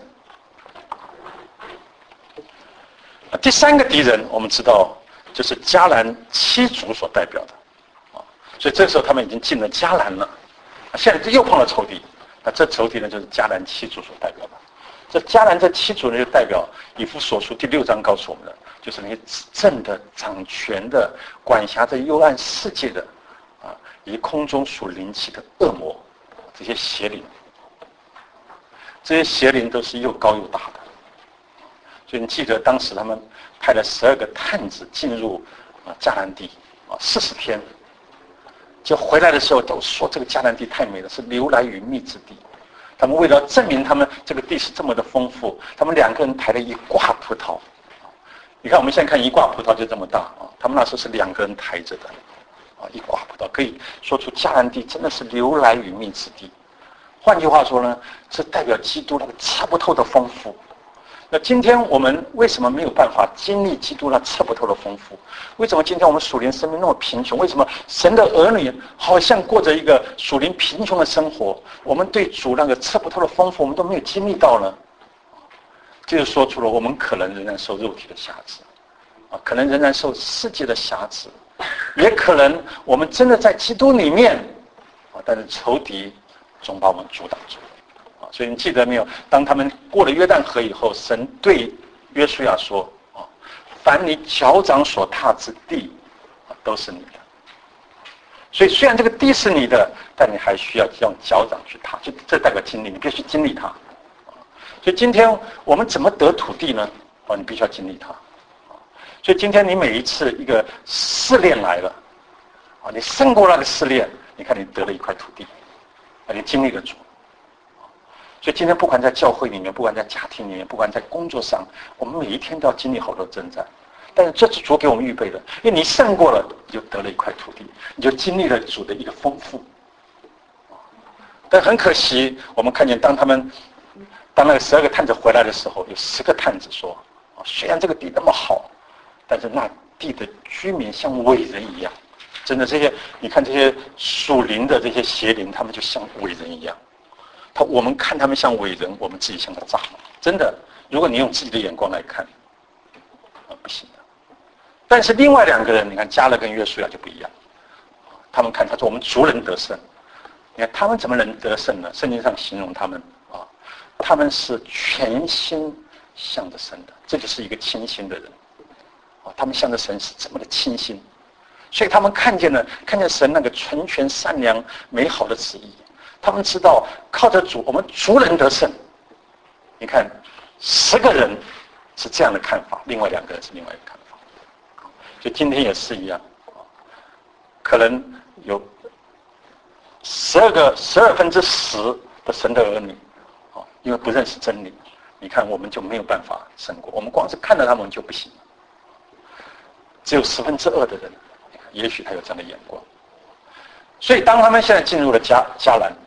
第三个敌人，我们知道就是迦南七族所代表的啊，所以这时候他们已经进了迦南了，现在又碰到仇敌，那这仇敌呢就是迦南七族所代表的。这迦南这七族呢，就代表以弗所书第六章告诉我们的，就是那些执政的、掌权的、管辖着幽暗世界的啊，以及空中属灵气的恶魔，这些邪灵，这些邪灵都是又高又大的。所以你记得当时他们派了十二个探子进入啊迦南地啊四十天，就回来的时候都说这个迦南地太美了，是流奶与蜜之地。他们为了证明他们这个地是这么的丰富，他们两个人抬了一挂葡萄。你看我们现在看一挂葡萄就这么大啊，他们那时候是两个人抬着的啊，一挂葡萄可以说出迦南地真的是流奶与蜜之地。换句话说呢，这代表基督那个测不透的丰富。那今天我们为什么没有办法经历基督那测不透的丰富？为什么今天我们属灵生命那么贫穷？为什么神的儿女好像过着一个属灵贫穷的生活？我们对主那个测不透的丰富，我们都没有经历到呢？这就说出了我们可能仍然受肉体的辖制，啊，可能仍然受世界的辖制，也可能我们真的在基督里面，啊，但是仇敌总把我们阻挡住。所以你记得没有？当他们过了约旦河以后，神对约书亚说：“啊，凡你脚掌所踏之地，啊，都是你的。”所以虽然这个地是你的，但你还需要用脚掌去踏，就这代表经历，你必须经历它。所以今天我们怎么得土地呢？啊，你必须要经历它。所以今天你每一次一个试炼来了，啊，你胜过那个试炼，你看你得了一块土地，啊，你经历了主。所以今天不管在教会里面，不管在家庭里面，不管在工作上，我们每一天都要经历好多征战。但是这是主给我们预备的，因为你胜过了，你就得了一块土地，你就经历了主的一个丰富。但很可惜，我们看见当他们当那个十二个探子回来的时候，有十个探子说：“虽然这个地那么好，但是那地的居民像伟人一样。”真的，这些你看这些属灵的这些邪灵，他们就像伟人一样。他我们看他们像伟人，我们自己像个蚱蜢。真的，如果你用自己的眼光来看，啊，不行的。但是另外两个人，你看迦勒跟约书亚就不一样。他们看他说我们族人得胜，你看他们怎么能得胜呢？圣经上形容他们啊，他们是全心向着神的，这就是一个清心的人。啊，他们向着神是怎么的清心？所以他们看见了，看见神那个纯全、善良、美好的旨意。他们知道靠着主，我们族人得胜。你看，十个人是这样的看法，另外两个人是另外一个看法。所以今天也是一样，可能有十二个十二分之十的神的儿女，啊，因为不认识真理，你看我们就没有办法胜过。我们光是看到他们就不行。只有十分之二的人，也许他有这样的眼光。所以当他们现在进入了迦迦南。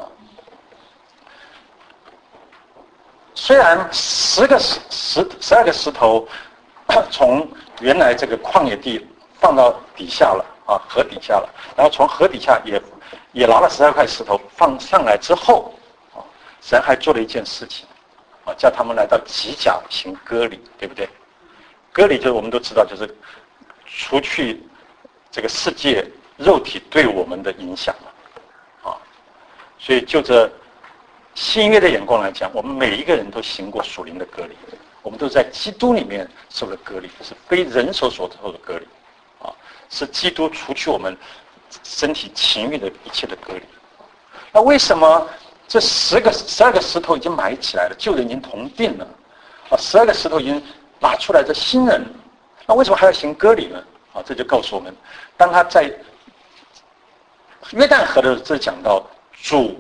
虽然十个石十十二个石头从原来这个旷野地放到底下了啊，河底下了，然后从河底下也也拿了十二块石头放上来之后，啊，神还做了一件事情，啊，叫他们来到吉甲行割礼，对不对？割礼就是我们都知道，就是除去这个世界肉体对我们的影响了，啊，所以就这。新约的眼光来讲，我们每一个人都行过属灵的割礼，我们都在基督里面受了割礼，是非人手所受的割礼，啊，是基督除去我们身体情欲的一切的割礼。那为什么这十个十二个石头已经埋起来了，旧人已经同定了，啊，十二个石头已经拿出来的新人，那为什么还要行割礼呢？啊，这就告诉我们，当他在约旦河的时候，这讲到主。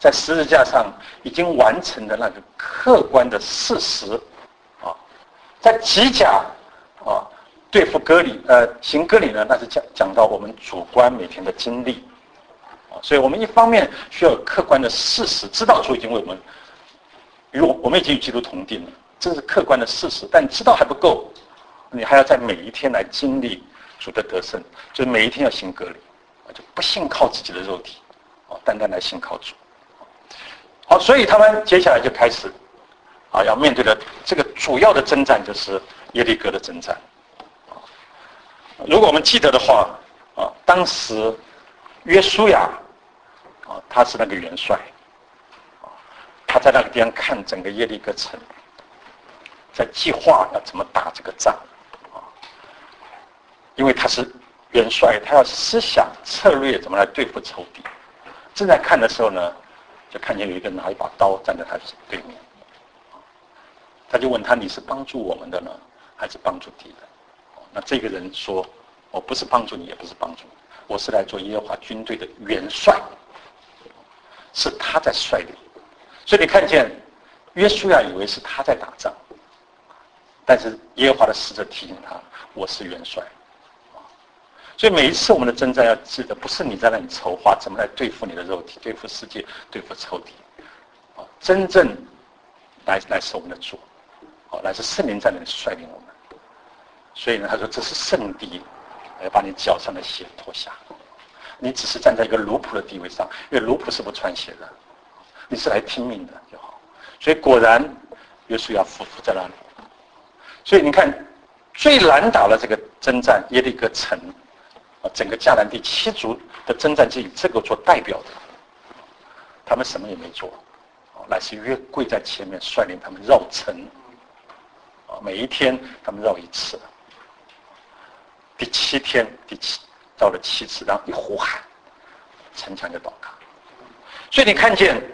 在十字架上已经完成的那个客观的事实啊，在几甲啊对付割礼呃行割礼呢，那是讲讲到我们主观每天的经历啊，所以我们一方面需要有客观的事实，知道主已经为我们与我我们已经与基督同定了，这是客观的事实，但知道还不够，你还要在每一天来经历主的得胜，就是每一天要行割礼啊，就不信靠自己的肉体啊，单单来信靠主。好，所以他们接下来就开始啊，要面对的这个主要的征战就是耶利哥的征战。如果我们记得的话啊，当时约书亚啊，他是那个元帅啊，他在那个地方看整个耶利哥城，在计划要怎么打这个仗啊，因为他是元帅，他要思想策略怎么来对付仇敌。正在看的时候呢，就看见有一个人拿一把刀站在他对面，他就问他：“你是帮助我们的呢，还是帮助敌人？”那这个人说：“我不是帮助你，也不是帮助你，我是来做耶和华军队的元帅，是他在率领。”所以你看见约书亚以为是他在打仗，但是耶和华的使者提醒他：“我是元帅。”所以每一次我们的征战要记得，不是你在那里筹划怎么来对付你的肉体、对付世界、对付仇敌，啊，真正来来是我们的主，啊，来是圣灵在那里率领我们。所以呢，他说这是圣地，要把你脚上的鞋脱下。你只是站在一个奴仆的地位上，因为奴仆是不穿鞋的，你是来听命的就好。所以果然，约书亚匍匐在那里。所以你看，最难打的这个征战耶利哥城。整个迦南地七族的征战是以这个做代表的，他们什么也没做，乃是约跪在前面率领他们绕城，每一天他们绕一次，第七天第七绕了七次，然后一呼喊，城墙就倒塌。所以你看见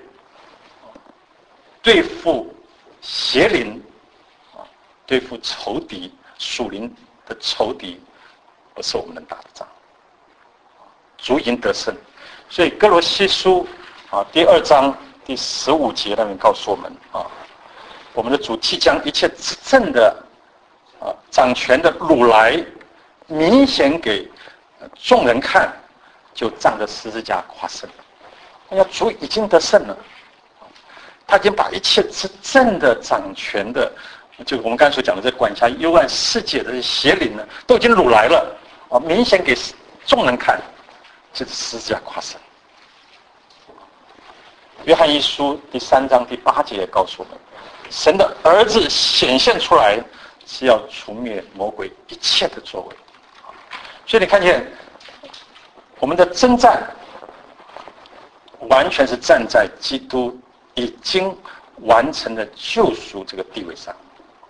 对付邪灵啊，对付仇敌属灵的仇敌，不是我们能打的仗。主已经得胜，所以哥罗西书啊第二章第十五节那边告诉我们啊，我们的主即将一切执政的啊掌权的掳来，明显给众人看，就仗着十字架夸胜。哎呀，主已经得胜了，他已经把一切执政的掌权的，就我们刚才所讲的这管辖幽暗世界的邪灵呢，都已经掳来了啊，明显给众人看。就是十字架夸胜。约翰一书第三章第八节也告诉我们，神的儿子显现出来是要除灭魔鬼一切的作为。所以你看见我们的征战完全是站在基督已经完成的救赎这个地位上，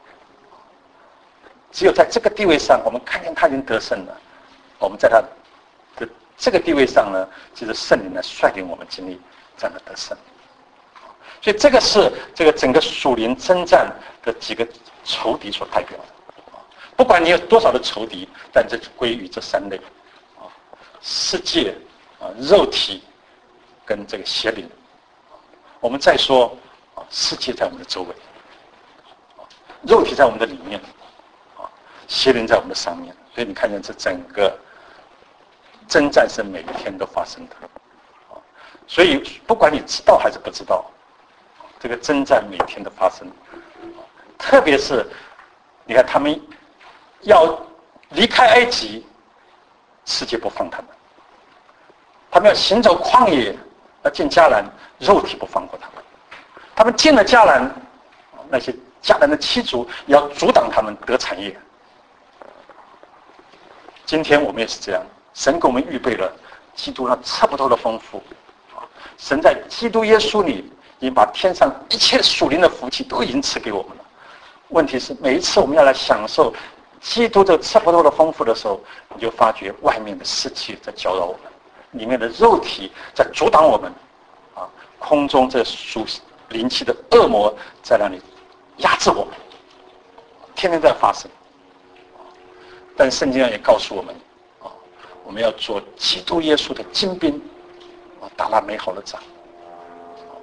只有在这个地位上我们看见他已经得胜了，我们在他的这个地位上呢，就是圣灵来率领我们经历这样的得胜。所以这个是这个整个属灵征战的几个仇敌所代表的。不管你有多少的仇敌，但这归于这三类：啊，世界、啊肉体跟这个邪灵。我们再说啊，世界在我们的周围，啊，肉体在我们的里面，啊，邪灵在我们的上面。所以你看见这整个征战是每一天都发生的，所以不管你知道还是不知道，这个征战每天都发生。特别是你看他们要离开埃及，世界不放他们；他们要行走旷野，要进迦南，肉体不放过他们；他们进了迦南，那些迦南的七族也要阻挡他们得产业。今天我们也是这样。神给我们预备了基督那差不多的丰富，神在基督耶稣里已经把天上一切属灵的福气都已经赐给我们了。问题是每一次我们要来享受基督这差不多的丰富的时候，你就发觉外面的世界在搅扰我们，里面的肉体在阻挡我们，啊，空中这属灵气的恶魔在那里压制我们，天天在发生。但圣经上也告诉我们，我们要做基督耶稣的精兵，啊，打那美好的仗。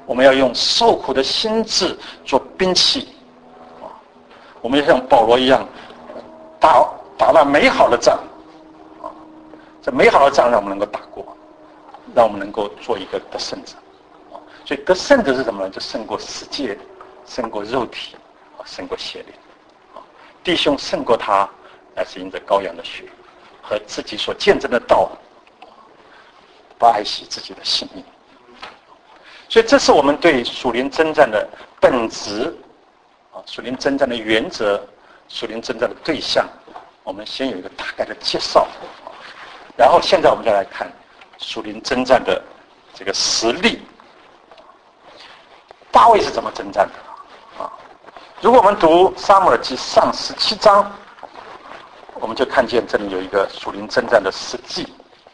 我们要用受苦的心志做兵器，我们要像保罗一样打打那美好的仗，这美好的仗让我们能够打过，让我们能够做一个得胜者。所以得胜者是什么呢？就胜过世界，胜过肉体，胜过邪灵。弟兄胜过他，乃是因着羔羊的血和自己所见证的道，不爱惜自己的性命。所以这是我们对属灵征战的本质，啊，属灵征战的原则，属灵征战的对象，我们先有一个大概的介绍，然后现在我们再来看属灵征战的这个实例。大卫是怎么征战的啊？如果我们读撒母耳记上十七章，我们就看见这里有一个属灵征战的实际。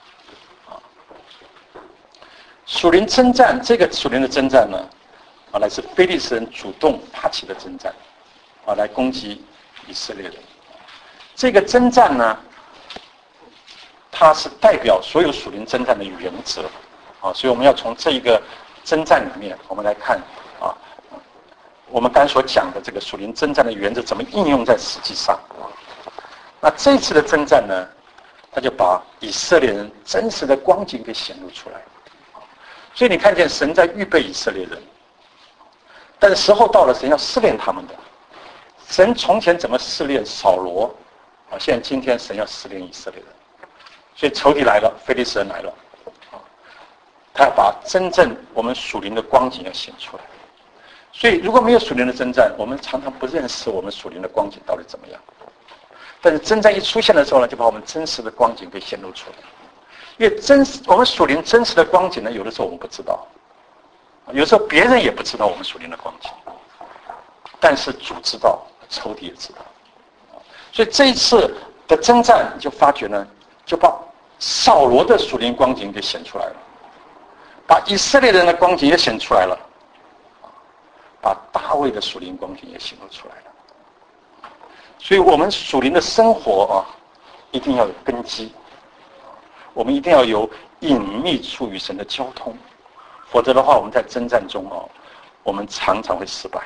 属灵征战，这个属灵的征战呢，啊，来自非利士人主动发起的征战，啊，来攻击以色列人。这个征战呢，它是代表所有属灵征战的原则，啊，所以我们要从这一个征战里面，我们来看啊，我们刚才所讲的这个属灵征战的原则怎么应用在实际上。那这次的征战呢，他就把以色列人真实的光景给显露出来。所以你看见神在预备以色列人，但是时候到了，神要试炼他们的。神从前怎么试炼扫罗，啊，现在今天神要试炼以色列人。所以仇敌来了，非利士人来了，他要把真正我们属灵的光景要显出来。所以如果没有属灵的征战，我们常常不认识我们属灵的光景到底怎么样。但是征战一出现的时候呢，就把我们真实的光景给显露出来。因为真实我们属灵真实的光景呢，有的时候我们不知道，有时候别人也不知道我们属灵的光景，但是主知道，仇敌也知道。所以这一次的征战就发觉呢，就把扫罗的属灵光景给显出来了，把以色列人的光景也显出来了，把大卫的属灵光景也显露出来了。所以我们属灵的生活啊，一定要有根基。我们一定要有隐秘处与神的交通，否则的话，我们在征战中哦，我们常常会失败。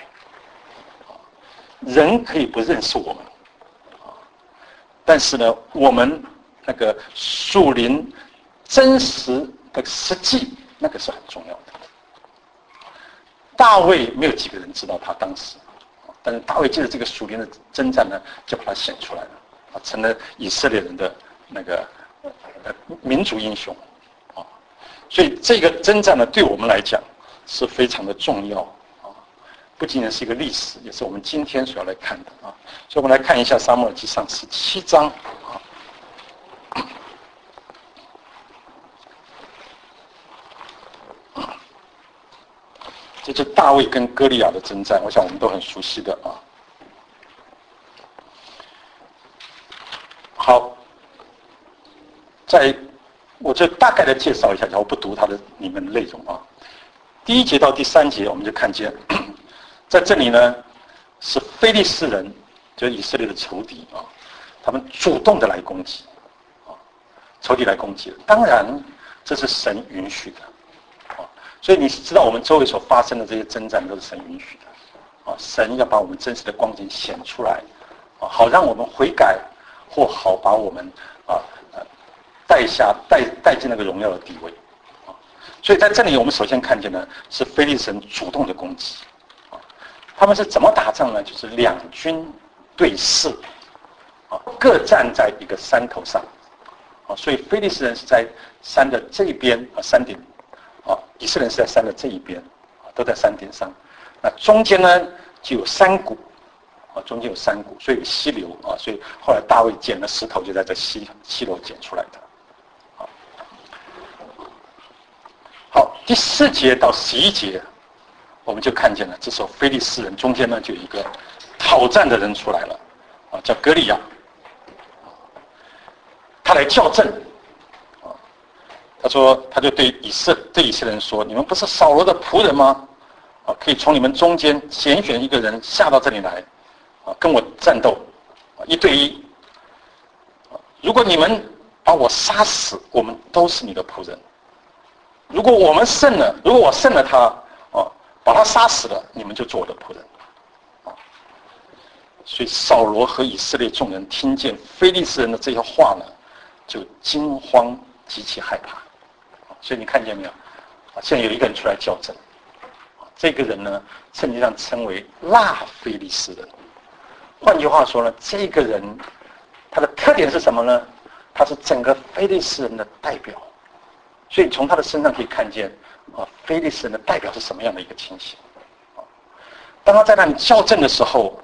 人可以不认识我们，但是呢，我们那个属灵真实的实际，那个是很重要的。大卫没有几个人知道他当时，但是大卫借着这个属灵的征战呢，就把它显出来了，啊，成了以色列人的那个。民族英雄啊，所以这个征战呢，对我们来讲是非常的重要啊，不仅仅是一个历史，也是我们今天所要来看的啊。所以我们来看一下撒母耳记上十七章啊，这就是大卫跟歌利亚的征战，我想我们都很熟悉的啊。好。在，我就大概的介绍一下，我不读它的里面的内容啊。第一节到第三节，我们就看见，在这里呢，是非利士人，就是以色列的仇敌啊，他们主动的来攻击，啊，仇敌来攻击。当然，这是神允许的，啊，所以你知道我们周围所发生的这些征战都是神允许的，啊，神要把我们真实的光景显出来，啊，好让我们悔改，或好把我们啊。带下带带进那个荣耀的地位，啊，所以在这里我们首先看见呢是非利士人主动的攻击，啊，他们是怎么打仗呢？就是两军对峙，啊，各站在一个山头上，啊，所以非利士人是在山的这一边啊山顶，啊，以色列人是在山的这一边，啊，都在山顶上，那中间呢就有山谷，啊，中间有山谷，所以有溪流啊，所以后来大卫捡了石头就在这溪溪流捡出来的。好，第四节到十一节，我们就看见了，这时候非利士人中间呢就有一个讨战的人出来了，啊，叫歌利亚，他来校正，啊，他说，他就对以色对以色列人说：“你们不是扫罗的仆人吗？啊，可以从你们中间拣选一个人下到这里来，啊，跟我战斗，啊，一对一。啊，如果你们把我杀死，我们都是你的仆人。”如果我们胜了，如果我胜了他，哦， 把他杀死了，你们就做我的仆人。所以扫罗和以色列众人听见非利士人的这些话呢，就惊慌极其害怕。所以你看见没有？现在有一个人出来校正，这个人呢，圣经上称为辣非利士人。换句话说呢，这个人他的特点是什么呢？他是整个非利士人的代表。所以从他的身上可以看见啊，非利士人的代表是什么样的一个情形。当他在那里校正的时候，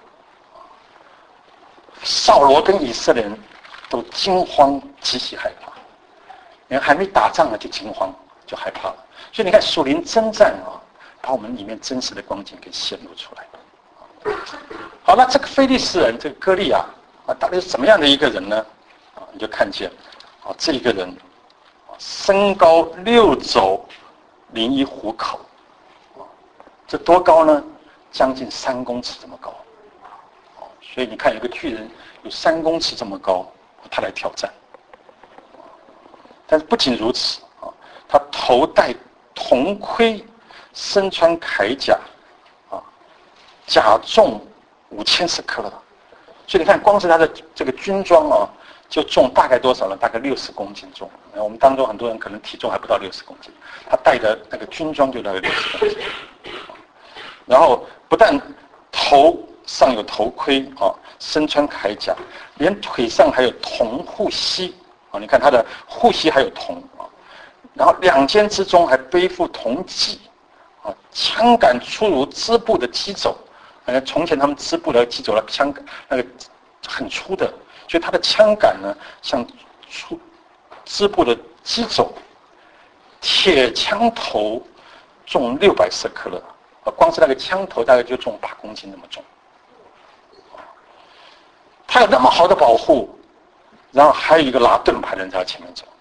扫罗跟以色列人都惊慌极其害怕，人还没打仗呢就惊慌就害怕了。所以你看属灵征战啊，把我们里面真实的光景给显露出来。好，那这个非利士人这个歌利亚啊，到底是怎么样的一个人呢？啊，你就看见啊，这一个人啊，身高六肘零一虎口，这多高呢？将近三公尺这么高。所以你看，有个巨人有三公尺这么高，他来挑战。但是不仅如此啊，他头戴铜盔，身穿铠甲，啊，甲重五千斯克勒。所以你看，光是他的这个军装啊，就重大概多少呢？大概六十公斤重。我们当中很多人可能体重还不到六十公斤，他带的那个军装就大概六十公斤。然后不但头上有头盔啊，身穿铠甲，连腿上还有铜护膝啊！你看他的护膝还有铜啊，然后两肩之中还背负铜戟啊，枪杆粗如织布的机帚。呃，从前他们织布的机帚，那枪杆那个很粗的，所以他的枪杆呢像粗织布的机帚，铁枪头重六百舍克勒，啊，光是那个枪头大概就重八公斤那么重。他有那么好的保护，然后还有一个拿盾牌的人在他前面走，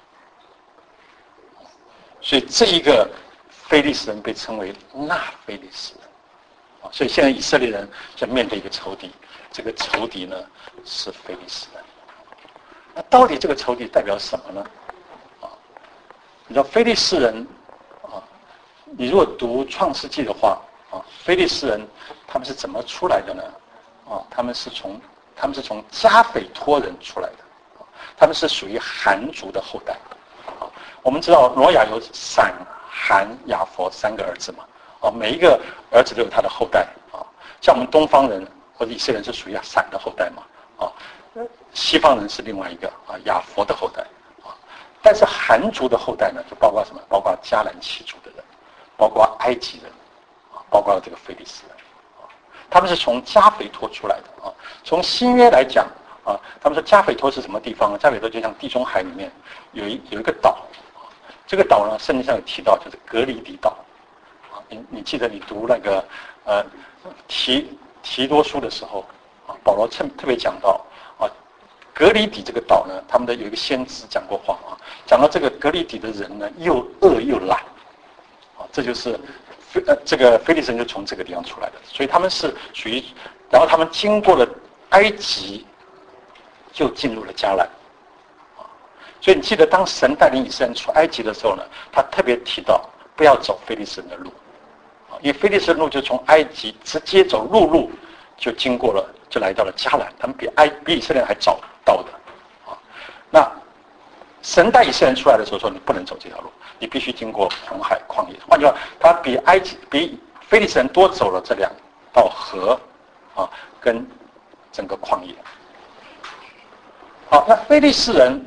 所以这一个非利士人被称为纳非利士人啊。所以现在以色列人在面对一个仇敌，这个仇敌呢是非利士人。那到底这个仇敌代表什么呢？啊，你知道非利士人啊，你如果读创世纪的话啊，非利士人他们是怎么出来的呢？啊，他们是从他们是从加斐托人出来的，他们是属于韩族的后代。我们知道挪亚有闪、韩、雅弗三个儿子嘛，啊，每一个儿子都有他的后代啊。像我们东方人或者以色列人是属于闪的后代嘛，啊，西方人是另外一个啊雅弗的后代啊。但是韩族的后代呢，就包括什么？包括迦南七族的人，包括埃及人，啊，包括这个非利士人。他们是从加斐托出来的啊。从新约来讲啊，他们说加斐托是什么地方呢？加斐托就像地中海里面有一有一个岛，这个岛呢，圣经上有提到，就是格里底岛啊。你你记得你读那个呃提提多书的时候啊，保罗特特别讲到啊，格里底这个岛呢，他们的有一个先知讲过话啊，讲到这个格里底的人呢，又恶又懒啊，这就是。呃，这个非利士人就从这个地方出来的，所以他们是属于，然后他们经过了埃及，就进入了迦南，啊，所以你记得当神带领以色列人出埃及的时候呢，他特别提到不要走非利士人的路，啊，因为非利士人的路就从埃及直接走陆路，就经过了，就来到了迦南，他们比埃比以色列人还早到的，啊，那神带以色列人出来的时候说，你不能走这条路。你必须经过红海旷野，换句话，他比埃及、比非利士人多走了这两道河，啊，跟整个旷野。好，那非利士人，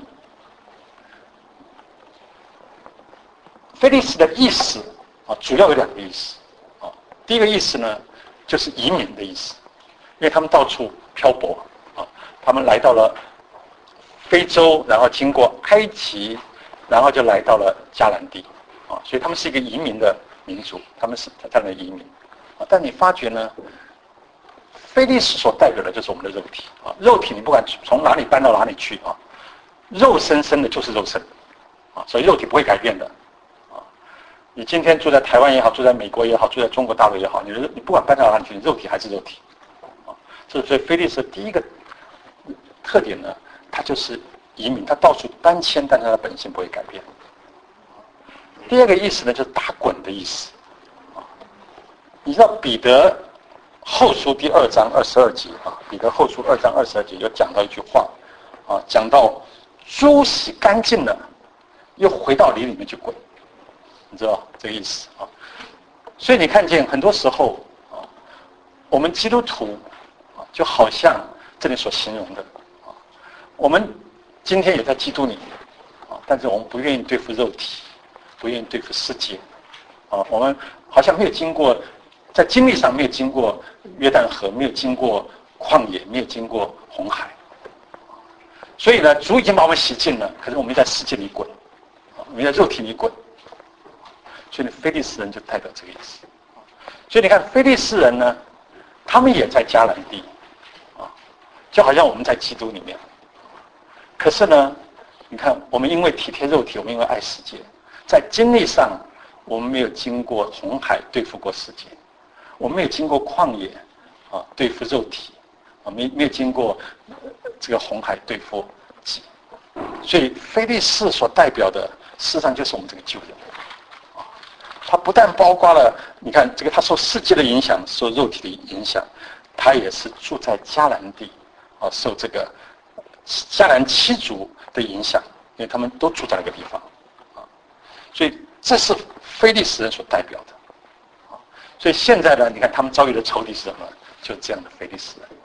非利士的意思啊，主要有两个意思啊。第一个意思呢，就是移民的意思，因为他们到处漂泊啊，他们来到了非洲，然后经过埃及。然后就来到了迦南地，啊，所以他们是一个移民的民族，他们是这样的移民，啊，但你发觉呢，非利士所代表的就是我们的肉体，啊，肉体你不管从哪里搬到哪里去啊，肉身生的就是肉身，啊，所以肉体不会改变的，啊，你今天住在台湾也好，住在美国也好，住在中国大陆也好，你你不管搬到哪里去，你肉体还是肉体，啊，所以非利士第一个特点呢，它就是移民，他到处搬迁，但是他的本性不会改变。第二个意思呢，就是打滚的意思。 你知道彼得后书第二章二十二节啊，彼得后书二章二十二节有讲到一句话啊，讲到猪洗干净了，又回到里里面去滚，你知道这个意思啊？所以你看见很多时候啊，我们基督徒啊，就好像这里所形容的啊，我们今天也在基督里面啊，但是我们不愿意对付肉体，不愿意对付世界啊，我们好像没有经过。在经历上没有经过约旦河，没有经过旷野，没有经过红海，所以呢，主已经把我们洗净了，可是我们在世界里滚，我们在肉体里滚，所以非利士人就代表这个意思。所以你看，非利士人呢，他们也在迦南地，啊，就好像我们在基督里面，可是呢，你看，我们因为体贴肉体，我们因为爱世界，在经历上，我们没有经过红海对付过世界。我们没有经过旷野啊对付肉体啊，没没有经过这个红海对付己，所以非利士所代表的事实上就是我们这个旧人啊，他不但包括了你看这个他受世界的影响，受肉体的影响，他也是住在迦南地啊，受这个迦南七族的影响，因为他们都住在那个地方啊，所以这是非利士人所代表的。所以现在呢，你看他们遭遇的仇敌是什么？就这样的非利士人。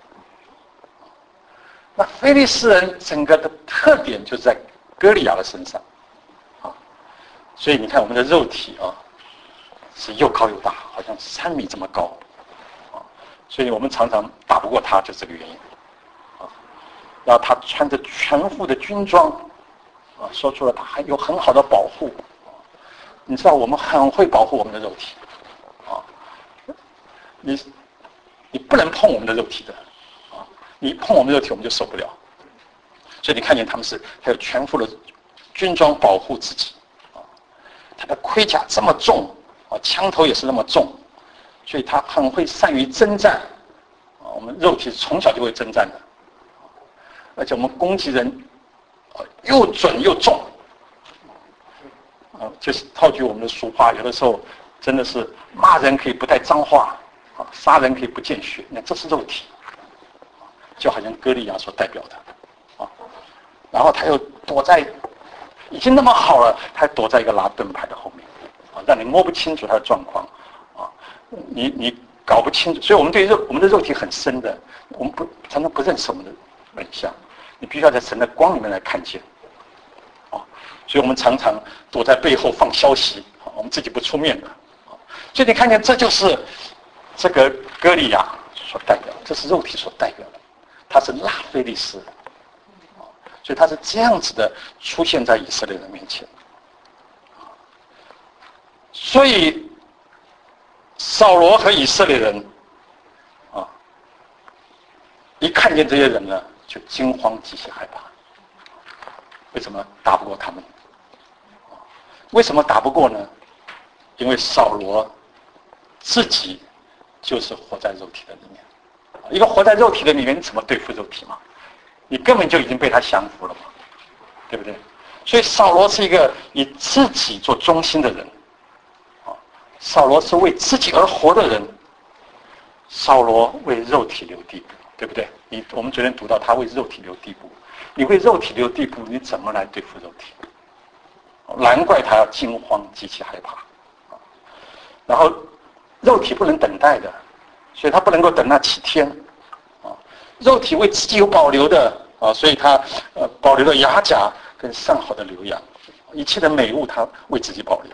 那非利士人整个的特点就是在歌利亚的身上，啊，所以你看我们的肉体啊，是又高又大，好像三米这么高，啊，所以我们常常打不过他，就是这个原因，啊，然后他穿着全副的军装，啊，说出了他还有很好的保护，啊，你知道我们很会保护我们的肉体。你你不能碰我们的肉体的啊！你碰我们的肉体，我们就受不了。所以你看见他们是还有全副的军装保护自己啊，他的盔甲这么重啊，枪头也是那么重，所以他很会善于征战啊。我们肉体从小就会征战的，而且我们攻击人啊又准又重啊，就是套句我们的俗话，有的时候真的是骂人可以不带脏话。杀人可以不见血，那这是肉体，就好像歌利亚所代表的啊。然后他又躲在，已经那么好了，他还躲在一个拿盾牌的后面啊，让你摸不清楚他的状况啊，你你搞不清楚。所以我们对肉我们的肉体很深的，我们不常常不认识我们的本相，你必须要在神的光里面来看见啊。所以我们常常躲在背后放消息，我们自己不出面的啊。所以你看见这就是。这个歌利亚所代表，这是肉体所代表的，他是拉非利士，所以他是这样子的出现在以色列人面前。所以扫罗和以色列人啊，一看见这些人呢，就惊慌极其害怕。为什么打不过他们？为什么打不过呢？因为扫罗自己。就是活在肉体的里面，一个活在肉体的里面，你怎么对付肉体嘛？你根本就已经被他降服了嘛，对不对？所以扫罗是一个以自己做中心的人，啊，扫罗是为自己而活的人，扫罗为肉体留地步，对不对？你我们昨天读到他为肉体留地步，你为肉体留地步，你怎么来对付肉体？难怪他要惊慌极其害怕，然后。肉体不能等待的，所以他不能够等那七天，啊，肉体为自己有保留的啊，所以他呃保留了牙甲跟上好的牛羊，一切的美物他为自己保留。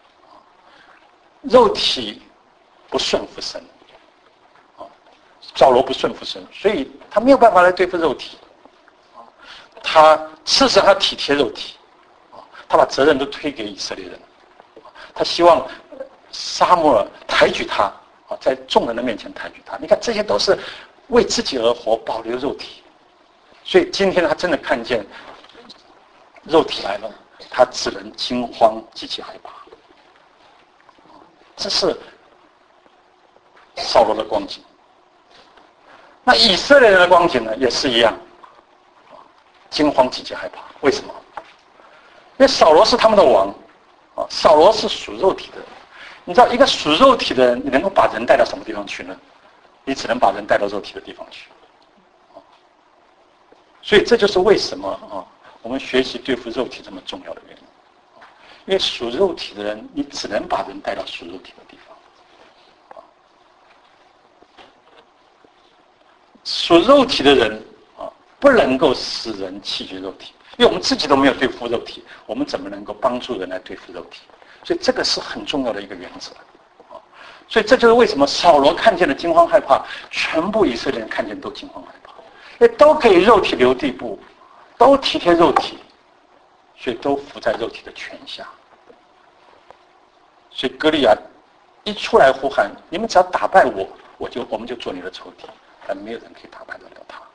肉体不顺服神，啊，扫罗不顺服神，所以他没有办法来对付肉体，啊，他事实上他体贴肉体，啊，他把责任都推给以色列人，他希望。撒母耳抬举他啊，在众人的面前抬举他。你看，这些都是为自己而活，保留肉体。所以今天他真的看见肉体来了，他只能惊慌极其害怕。这是扫罗的光景。那以色列人的光景呢，也是一样，惊慌极其害怕。为什么？因为扫罗是他们的王啊，扫罗是属肉体的。 你知道一个属肉体的人，你能够把人带到什么地方去呢？你只能把人带到肉体的地方去。所以这就是为什么啊，我们学习对付肉体这么重要的原因。因为属肉体的人，你只能把人带到属肉体的地方。属肉体的人啊，不能够使人弃绝肉体，因为我们自己都没有对付肉体，我们怎么能够帮助人来对付肉体？所以这个是很重要的一个原则。所以这就是为什么扫罗看见了惊慌害怕，全部以色列人看见都惊慌害怕，因为都给肉体留地步，都体贴肉体，所以都服在肉体的权下。所以歌利亚一出来呼喊：“你们只要打败我，我就我们就做你的仇敌。”但没有人可以打败得了他。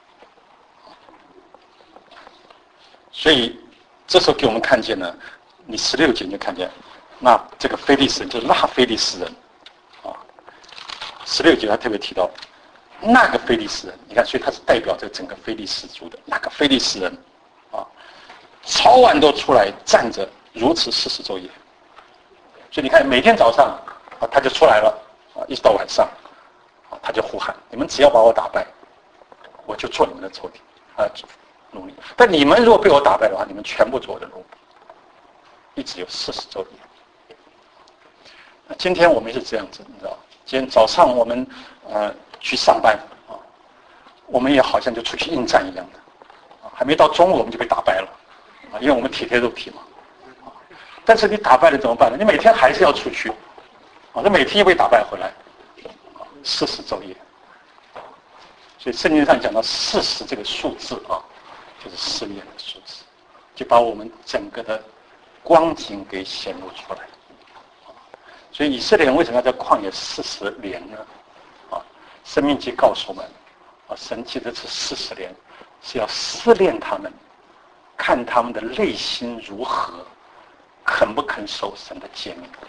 所以这时候给我们看见呢，你十六节就看见，那这个非利士人就是那非利士人。十六节他特别提到那个非利士人，你看，所以他是代表着整个非利士族的那个非利士人啊，早晚都出来站着，如此四十昼夜。所以你看，每天早上啊他就出来了啊，一直到晚上啊他就呼喊：你们只要把我打败，我就做你们的仇敌啊，奴隶。但你们如果被我打败的话，你们全部做我的奴隶。一直有四十昼夜。那今天我们是这样子，你知道。今天早上我们呃去上班啊，我们也好像就出去应战一样的，啊，还没到中午我们就被打败了，啊，因为我们体贴肉体嘛，啊，但是你打败了怎么办呢？你每天还是要出去，啊，那每天又被打败回来，啊，四十昼夜，所以圣经上讲到四十这个数字啊，就是试炼的数字，就把我们整个的光景给显露出来。所以以色列人为什么要在旷野四十年呢？啊，申命记告诉我们，啊，神记的这四十年是要试炼他们，看他们的内心如何，肯不肯守神的诫命。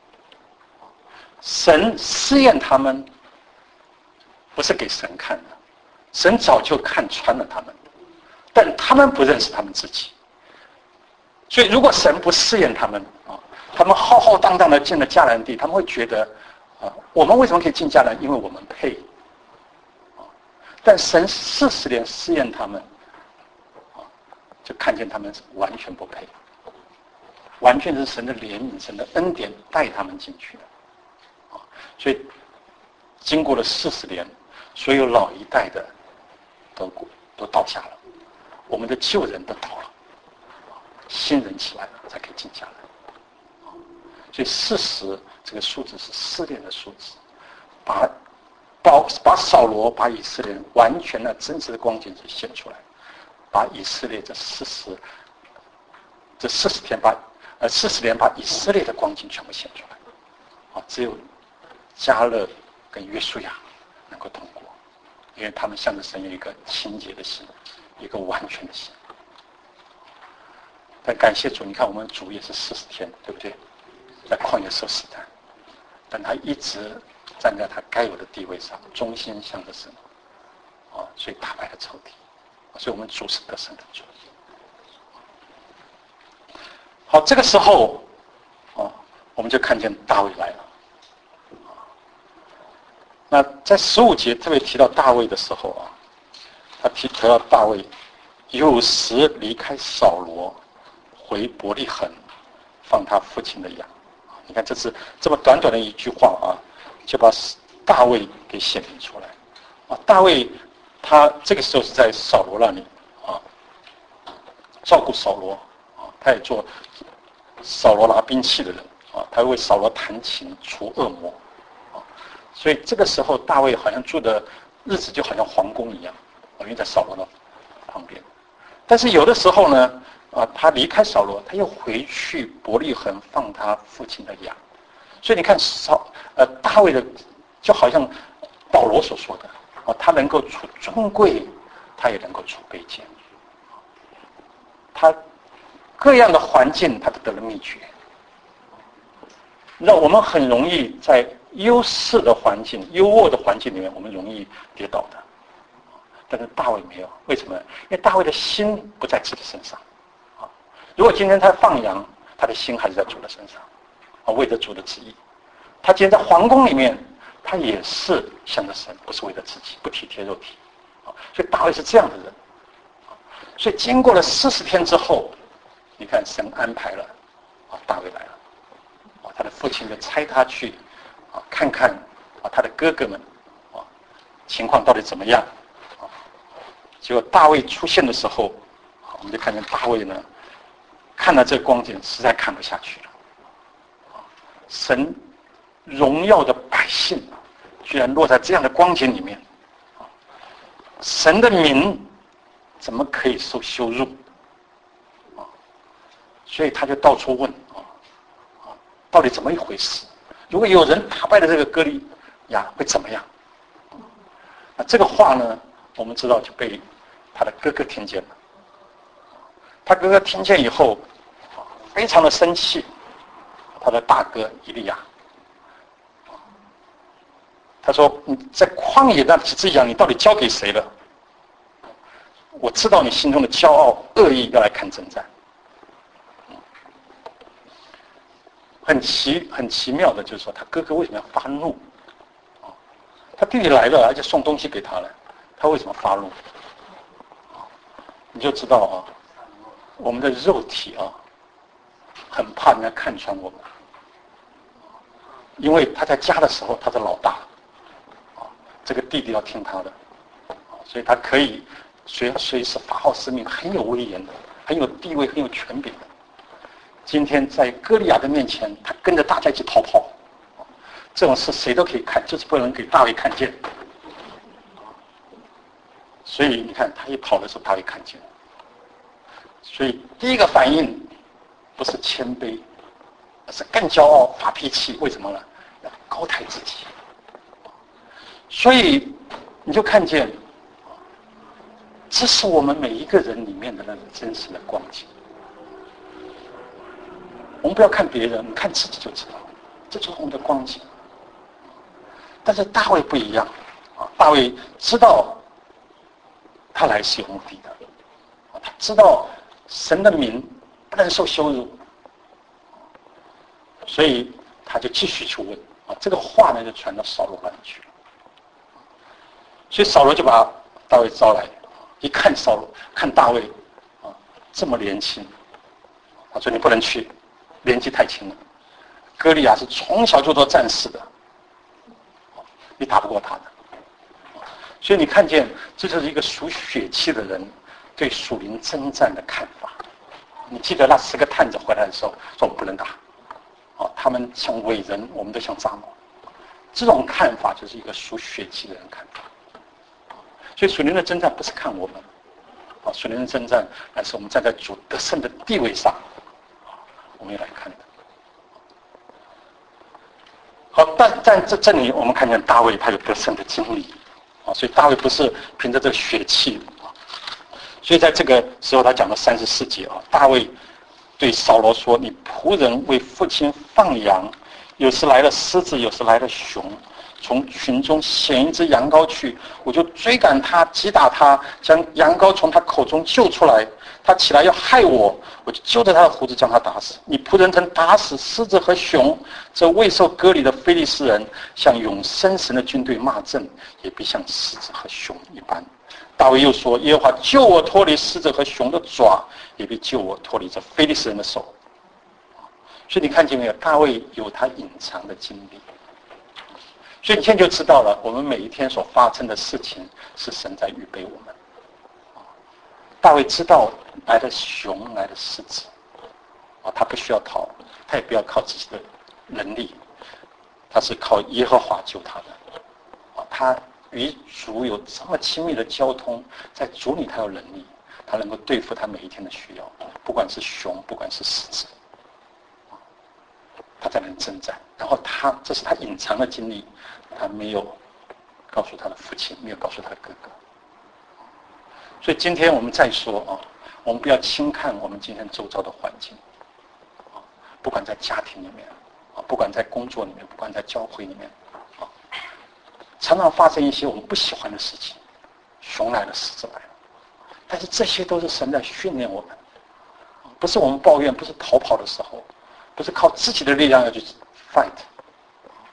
神试验他们，不是给神看的，神早就看穿了他们，但他们不认识他们自己。所以如果神不试验他们啊，他们浩浩荡荡的进了迦南地，他们会觉得，啊，我们为什么可以进迦南？因为我们配。啊，但神四十年试验他们，啊，就看见他们完全不配，完全是神的怜悯、神的恩典带他们进去的。啊，所以经过了四十年，所有老一代的都都倒下了，我们的旧人都倒了，新人起来了才可以进迦南。所以四十这个数字是试炼的数字，把把把扫罗把以色列完全的真实的光景显出来，把以色列这四十这四十天把呃四十年把以色列的光景全部显出来，啊，只有迦勒跟约书亚能够通过，因为他们向着神有一个清洁的心，一个完全的心。但感谢主，你看我们主也是四十天，对不对？在旷野受试探，但他一直站在他该有的地位上，忠心向着神，啊，所以打败了仇敌，所以我们主是得胜的主。好，这个时候，啊，我们就看见大卫来了。那在十五节特别提到大卫的时候啊，他提提到大卫有时离开扫罗，回伯利恒，放他父亲的羊。你看，这是这么短短的一句话啊，就把大卫给显明出来。啊，大卫他这个时候是在扫罗那里啊，照顾扫罗啊，他也做扫罗拿兵器的人啊，他为扫罗弹琴除恶魔啊，所以这个时候大卫好像住的日子就好像皇宫一样，因为在扫罗的旁边。但是有的时候呢，啊，他离开扫罗，他又回去伯利恒放他父亲的羊，所以你看扫呃大卫的就好像保罗所说的啊，他能够处尊贵，他也能够处卑贱，他各样的环境他都得了秘诀。那我们很容易在优势的环境、优渥的环境里面，我们容易跌倒的，但是大卫没有，为什么？因为大卫的心不在自己身上。如果今天他放羊，他的心还是在主的身上，啊，为着主的旨意， 他今天在皇宫里面，他也是向着神，不是为了自己，不体贴肉体。所以大卫是这样的人。所以经过了四十天之后，你看神安排了，啊，大卫来了，啊，他的父亲就差他去，啊，看看啊他的哥哥们，啊，情况到底怎么样，啊，结果大卫出现的时候，啊，我们就看见大卫呢，看到这个光景，实在看不下去了，啊，神荣耀的百姓，居然落在这样的光景里面，啊，神的名怎么可以受羞辱？啊，所以他就到处问啊啊，到底怎么一回事？如果有人打败了这个歌利亚，会怎么样？那这个话呢，我们知道就被他的哥哥听见了。他哥哥听见以后，非常的生气。他的大哥以利亚，他说：“你在旷野那几只羊，你到底交给谁了？我知道你心中的骄傲、恶意要来看征战。”很奇很奇妙的，就是说他哥哥为什么要发怒？他弟弟来了，而且送东西给他了，他为什么发怒？你就知道啊，我们的肉体啊，很怕人家看穿我们，因为他在家的时候他是老大，这个弟弟要听他的，所以他可以随随时发号施命，很有威严的，很有地位，很有权柄的。今天在歌利亚的面前，他跟着大家一起逃跑，这种事谁都可以看，就是不能给大卫看见。所以你看，他一跑的时候，大卫看见。所以第一个反应不是谦卑，而是更骄傲、发脾气。为什么呢？要高抬自己。所以你就看见，这是我们每一个人里面的那个真实的光景。我们不要看别人，你看自己就知道，这就是我们的光景。但是大卫不一样啊，大卫知道他来是有目的的，他知道神的名不能受羞辱，所以他就继续去问啊，这个话呢就传到扫罗那里去了。所以扫罗就把大卫招来，一看扫罗，看大卫啊这么年轻，他说你不能去，年纪太轻了。歌利亚是从小就做战士的，你打不过他的。所以你看见，这就是一个属血气的人对属灵征战的看法。你记得那十个探子回来的时候说我们不能打，哦，他们像伟人，我们都像蚱蜢。这种看法就是一个属血气的人看法。所以属灵的征战不是看我们，啊，属灵的征战乃是我们站在主得胜的地位上，我们要来看的。好，但但这这里我们看见大卫他有得胜的经历，啊，所以大卫不是凭着这个血气，啊，所以在这个时候他讲了三十四节啊，大卫对扫罗说：“你仆人为父亲放羊，有时来了狮子，有时来了熊。”从群中衔一只羊羔去，我就追赶他，击打他，将羊羔从他口中救出来。他起来要害我，我就揪着他的胡子将他打死。你仆人曾打死狮子和熊，这未受割礼的非利士人，向永生神的军队骂阵，也必像狮子和熊一般。大卫又说：耶和华救我脱离狮子和熊的爪，也必救我脱离这非利士人的手。所以你看见没有？大卫有他隐藏的经历。所以你现在就知道了，我们每一天所发生的事情是神在预备我们。大卫知道来的熊，来的狮子，啊，他不需要逃，他也不要靠自己的能力，他是靠耶和华救他的。啊，他与主有这么亲密的交通，在主里他有能力，他能够对付他每一天的需要，不管是熊，不管是狮子，他才能征战。然后他这是他隐藏的经历，他没有告诉他的父亲，没有告诉他的哥哥。所以今天我们再说啊，我们不要轻看我们今天周遭的环境，啊，不管在家庭里面，啊，不管在工作里面，不管在教会里面，啊，常常发生一些我们不喜欢的事情，熊来了，狮子来了，但是这些都是神在训练我们，不是我们抱怨，不是逃跑的时候，不是靠自己的力量要去 fight，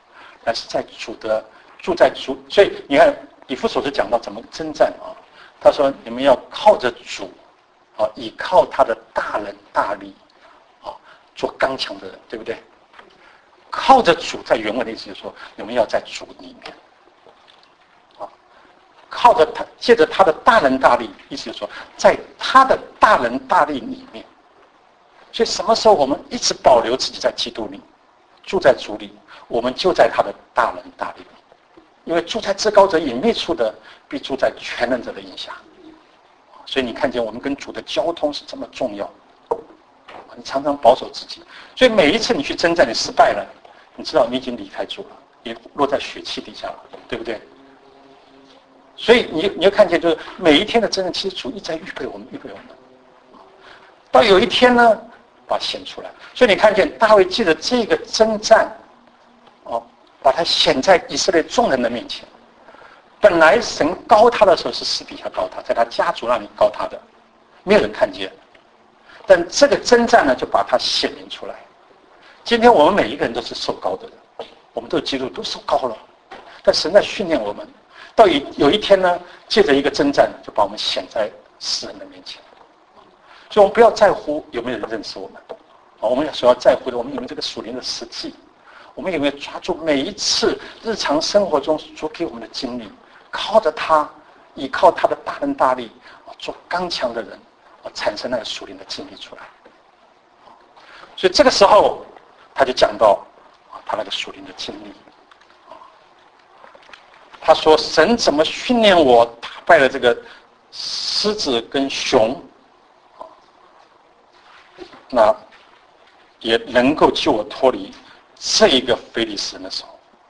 乃是在主的住在主。所以你看以弗所书讲到怎么征战啊，他说你们要靠着主啊，倚靠他的大能大力啊，做刚强的人，对不对？靠着主，在原文的意思就是说，你们要在主里面啊，靠着他，借着他的大能大力，意思就是说，在他的大能大力里面。所以什么时候我们一直保留自己在基督里，住在主里，我们就在他的大能大力里。因为住在至高者隐秘处的，必住在全能者的影下。所以你看见我们跟主的交通是这么重要。你常常保守自己，所以每一次你去征战，你失败了，你知道你已经离开主了，也落在血气底下了，对不对？所以你你要看见，就是每一天的征战，其实主一直在预备我们，预备我们。到有一天呢，把它显出来。所以你看见大卫记得这个征战，哦，把它显在以色列众人的面前。本来神高他的时候是私底下高他，在他家族那里高他的，没有人看见。但这个征战呢，就把它显明出来。今天我们每一个人都是受高的人，我们都是基督徒，都受高了。但神在训练我们，到有有一天呢，借着一个征战，就把我们显在世人的面前。所以我们不要在乎有没有人认识我们，我们所要在乎的，我们有没有这个属灵的实际，我们有没有抓住每一次日常生活中主给我们的经历，靠着他，依靠他的大能大力，做刚强的人，产生那个属灵的经历出来。所以这个时候，他就讲到他那个属灵的经历。他说：“神怎么训练我打败了这个狮子跟熊，那也能够救我脱离这一个非利士人的手。”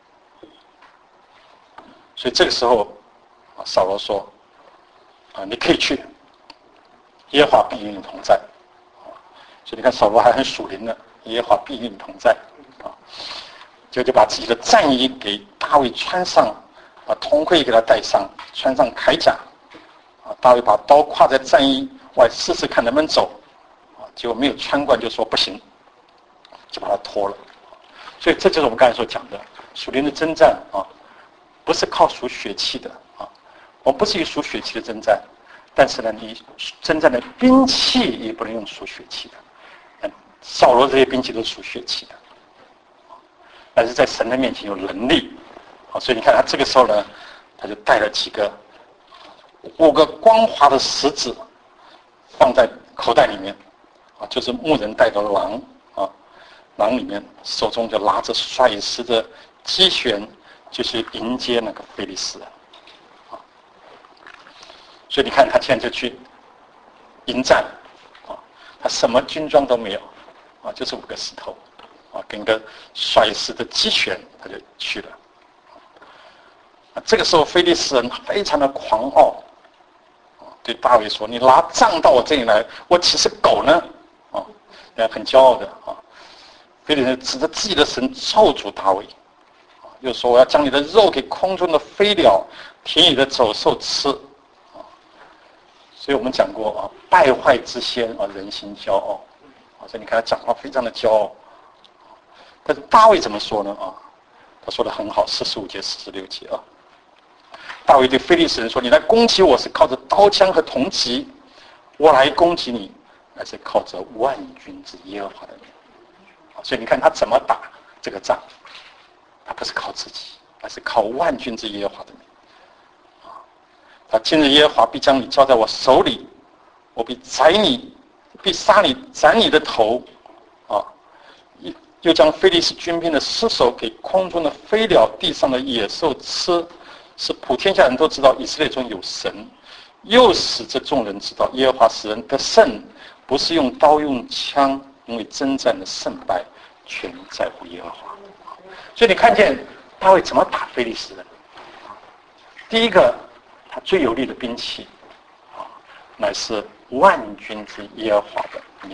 所以这个时候，扫罗说：“啊，你可以去，耶和华必与你同在。”所以你看，扫罗还很属灵的，耶和华必与你同在啊，就就把自己的战衣给大卫穿上，把铜盔给他戴上，穿上铠甲啊。大卫把刀挎在战衣外，试试看能不能走啊，结果没有穿过，就说不行，就把他脱了。所以这就是我们刚才所讲的属灵的征战啊，不是靠属血气的啊，我们不是以属血气的征战，但是呢，你征战的兵器也不能用属血气的。扫罗这些兵器都是属血气的，但是在神的面前有能力，所以你看他这个时候呢，他就带了几个五个光滑的石子放在口袋里面，啊，就是牧人带的狼啊，狼里面手中就拿着甩石的机旋，就是迎接那个非利士人，啊，所以你看他现在就去迎战，啊，他什么军装都没有。啊，就是五个石头，啊，跟个甩石的机旋，他就去了。啊，这个时候非利士人非常的狂傲，啊，对大卫说：“你拿杖到我这里来，我岂是狗呢？”啊，很骄傲的啊。非利士人指着自己的神咒诅大卫，啊，又说：“我要将你的肉给空中的飞鸟、田野的走兽吃。”啊，所以我们讲过啊，败坏之先啊，人心骄傲。所以你看他讲话非常的骄傲，但是大卫怎么说呢？啊，他说的很好，四十五节、四十六节啊。大卫对非利士人说：“你来攻击我是靠着刀枪和铜戟，我来攻击你，乃是靠着万军之耶和华的名。”所以你看他怎么打这个仗，他不是靠自己，而是靠万军之耶和华的名。啊，他今日耶和华必将你交在我手里，我必宰你。必杀你，斩你的头，啊！又将非利士军兵的尸首给空中的飞鸟、地上的野兽吃，使普天下人都知道以色列中有神。又使这众人知道，耶和华使人得胜，不是用刀用枪，因为征战的胜败全在乎耶和华。所以你看见大卫怎么打非利士人？第一个，他最有力的兵器，啊，乃是万军之耶和华的名。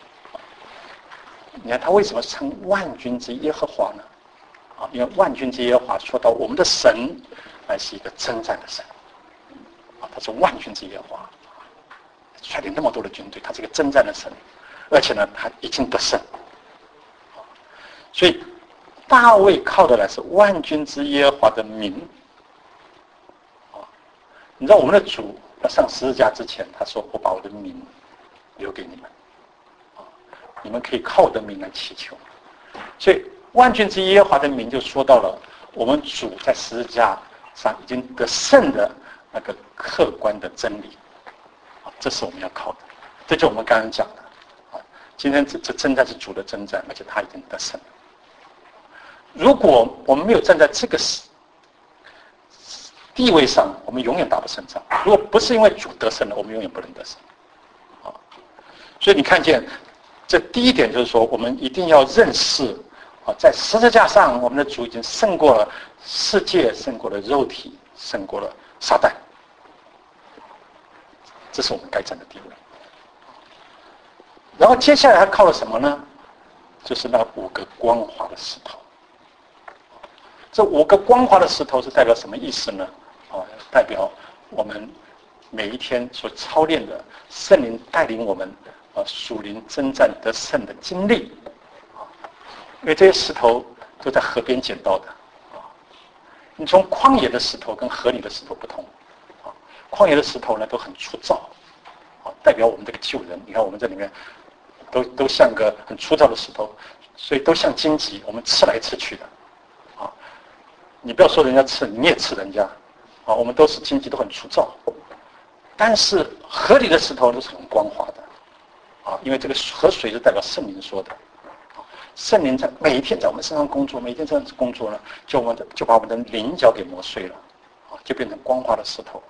你看他为什么称万军之耶和华呢？啊，因为万军之耶和华说到我们的神乃是一个征战的神，啊，他是万军之耶和华，率领那么多的军队，他是一个征战的神，而且呢，他已经得胜。所以大卫靠的乃是万军之耶和华的名。你知道我们的主要上十字架之前，他说：“我把我的名留给你们，你们可以靠我的名来祈求。”所以万军之耶和华的名就说到了我们主在十字架上已经得胜的那个客观的真理，这是我们要靠的。这就是我们刚刚讲的，今天这这征战是主的征战，而且他已经得胜了。如果我们没有站在这个地位上，我们永远打不胜仗。如果不是因为主得胜了，我们永远不能得胜。所以你看见这第一点就是说，我们一定要认识啊，在十字架上，我们的主已经胜过了世界，胜过了肉体，胜过了撒旦。这是我们该站的地位。然后接下来他靠了什么呢？就是那五个光滑的石头。这五个光滑的石头是代表什么意思呢？啊，代表我们每一天所操练的圣灵带领我们啊属灵征战得胜的经历。因为这些石头都在河边捡到的。你从旷野的石头跟河里的石头不同。旷野的石头呢都很粗糙，代表我们这个救人。你看我们这里面都都像个很粗糙的石头，所以都像荆棘，我们吃来吃去的。啊，你不要说人家吃，你也吃人家。啊，我们都是荆棘，都很粗糙。但是河里的石头都是很光滑的。啊，因为这个河水是代表圣灵说的。圣灵在每一天在我们身上工作，每一天这样子工作呢，就我们的就把我们的棱角给磨碎了，啊，就变成光滑的石头。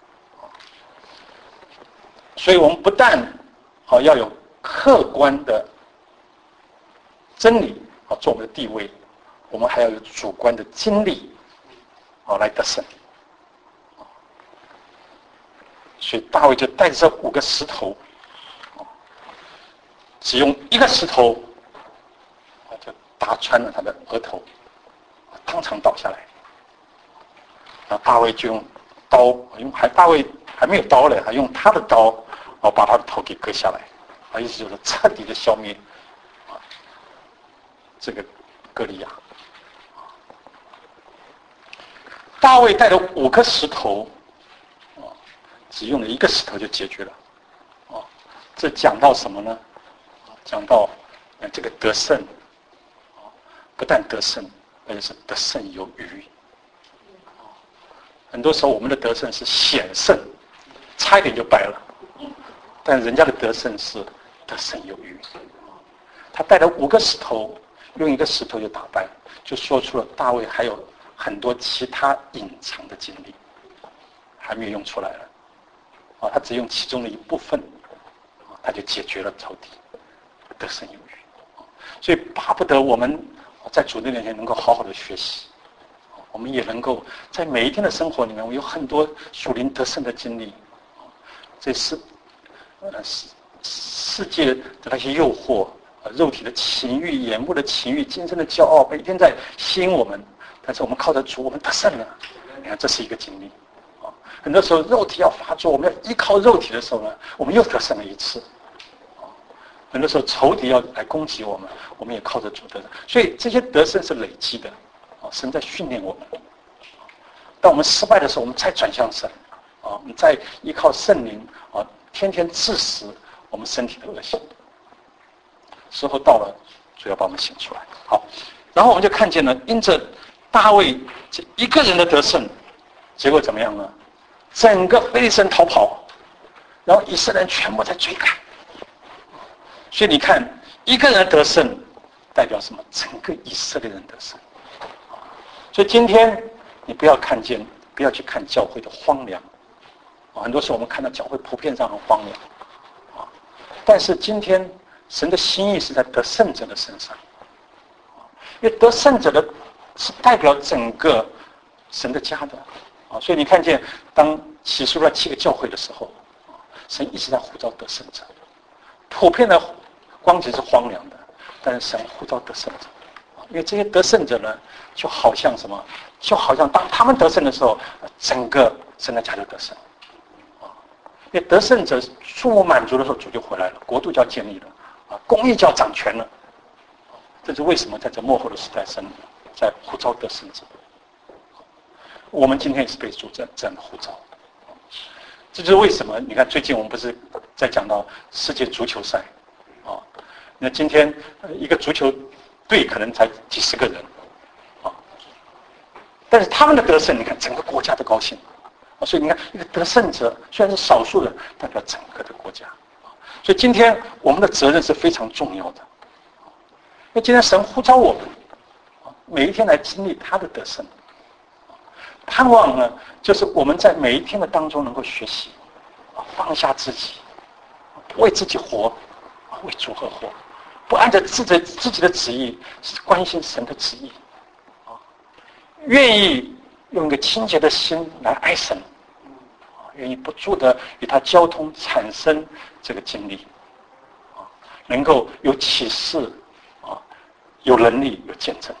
所以我们不但啊要有客观的真理啊做我们的地位，我们还要有主观的经历啊来得胜。所以大卫就带着这五个石头，只用一个石头啊就打穿了他的额头，当场倒下来。然后大卫就用刀，用还大卫还没有刀嘞，还用他的刀。哦，把他的头给割下来，啊，意思就是彻底的消灭啊这个歌利亚。大卫带了五颗石头，啊，只用了一个石头就解决了，啊，这讲到什么呢？讲到呃这个得胜，啊，不但得胜，而且是得胜有余。很多时候我们的得胜是险胜，差一点就败了。但人家的得胜是得胜有余。他带了五个石头，用一个石头就打败，就说出了大卫还有很多其他隐藏的经历还没有用出来了。啊，他只用其中的一部分，啊，他就解决了仇敌，得胜有余。所以巴不得我们在主的面前能够好好的学习，我们也能够在每一天的生活里面，我有很多属灵得胜的经历。这是。呃，世世界的那些诱惑，呃，肉体的情欲、眼目的情欲、今生的骄傲，每天在吸引我们。但是我们靠着主，我们得胜了。你看，这是一个经历。啊，很多时候肉体要发作，我们要依靠肉体的时候呢，我们又得胜了一次。啊，很多时候仇敌要来攻击我们，我们也靠着主得胜。所以这些得胜是累积的。啊，神在训练我们。当我们失败的时候，我们再转向神。啊，我们再依靠圣灵。啊。天天致死我们身体的恶行，时候到了，主要把我们醒出来。好，然后我们就看见了，因着大卫这一个人的得胜，结果怎么样呢？整个非利士人逃跑，然后以色列人全部在追赶。所以你看，一个人的得胜代表什么？整个以色列人得胜。所以今天你不要看见，不要去看教会的荒凉。很多时候我们看到教会普遍上很荒凉，啊，但是今天神的心意是在得胜者的身上，因为得胜者的是代表整个神的家的，啊，所以你看见当起初了七个教会的时候，神一直在呼召得胜者，普遍的光景是荒凉的，但是神呼召得胜者，因为这些得胜者呢，就好像什么，就好像当他们得胜的时候，整个神的家就得胜。因为得胜者数目满足的时候，主就回来了，国度就要建立了，啊，公义就要掌权了。 这是为什么在这末后的时代，神在呼召得胜者。我们今天也是被主这这样的呼召。这就是为什么你看最近我们不是在讲到世界足球赛啊？那今天一个足球队可能才几十个人啊，但是他们的得胜，你看整个国家都高兴啊。所以你看一个得胜者虽然是少数人，代表整个的国家啊。所以今天我们的责任是非常重要的，因为今天神呼召我们啊，每一天来经历他的得胜。盼望呢，就是我们在每一天的当中能够学习，啊，放下自己，为自己活，啊，为主而活，不按照自己自己的旨意，是关心神的旨意，啊，愿意用一个清洁的心来爱神，啊，愿意不住的与他交通，产生这个经历，啊，能够有启示，啊，有能力，有见证。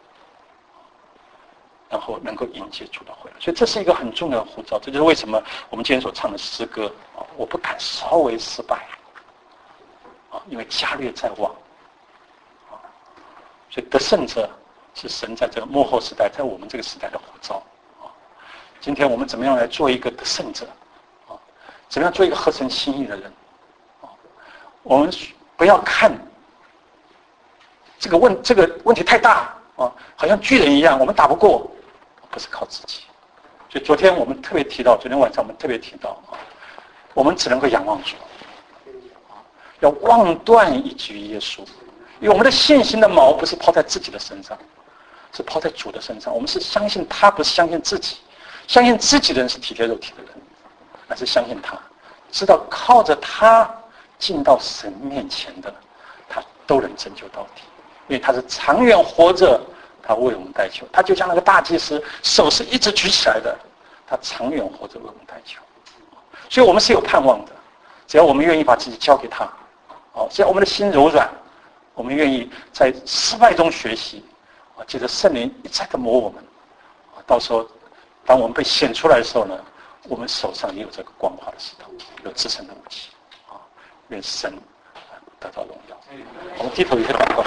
然后能够迎接主的回来，所以这是一个很重要的呼召。这就是为什么我们今天所唱的诗歌啊，我不敢稍微失败啊，因为加略在望啊。所以得胜者是神在这个末后时代，在我们这个时代的呼召啊。今天我们怎么样来做一个得胜者啊？怎么样做一个合神心意的人啊？我们不要看这个问这个问题太大啊，好像巨人一样，我们打不过。不是靠自己，所以昨天我们特别提到，昨天晚上我们特别提到啊，我们只能够仰望主，啊，要望断以至于耶稣，因为我们的信心的锚不是抛在自己的身上，是抛在主的身上。我们是相信他，不是相信自己。相信自己的人是体贴肉体的人，而是相信他，知道靠着他进到神面前的，他都能拯救到底，因为他是长远活着。他为我们代求，他就像那个大祭司，手是一直举起来的，他长远活着为我们代求。所以我们是有盼望的，只要我们愿意把自己交给他，哦，只要我们的心柔软，我们愿意在失败中学习，啊，接着圣灵一再的磨我们，啊，到时候当我们被显出来的时候呢，我们手上也有这个光滑的石头，有支撑的武器，啊，愿神得到荣耀。我们低头一个祷告。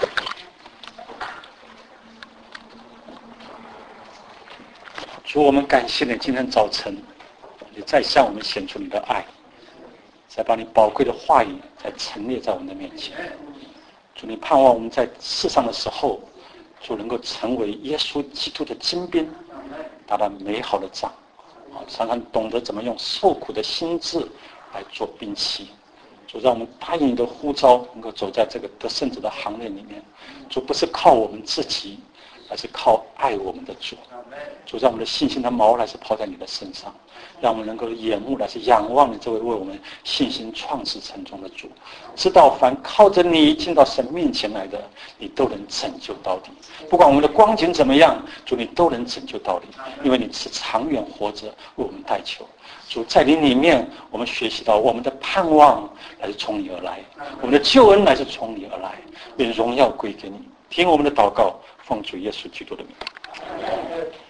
主，我们感谢你，今天早晨，你再向我们显出你的爱，再把你宝贵的话语再陈列在我们的面前。主，你盼望我们在世上的时候，主能够成为耶稣基督的精兵，打打美好的仗，啊，常常懂得怎么用受苦的心志来做兵器。主，让我们答应你的呼召，能够走在这个得胜者的行列里面。主，不是靠我们自己，而是靠爱我们的主。主，让我们的信心的锚来是抛在你的身上，让我们能够眼目来是仰望你这位为我们信心创始成终的主，知道凡靠着你进到神面前来的，你都能拯救到底。不管我们的光景怎么样，主，你都能拯救到底，因为你是长远活着为我们代求。主，在你里面，我们学习到我们的盼望来是从你而来，我们的救恩来是从你而来，愿荣耀归给你。听我们的祷告，奉主耶稣基督的名。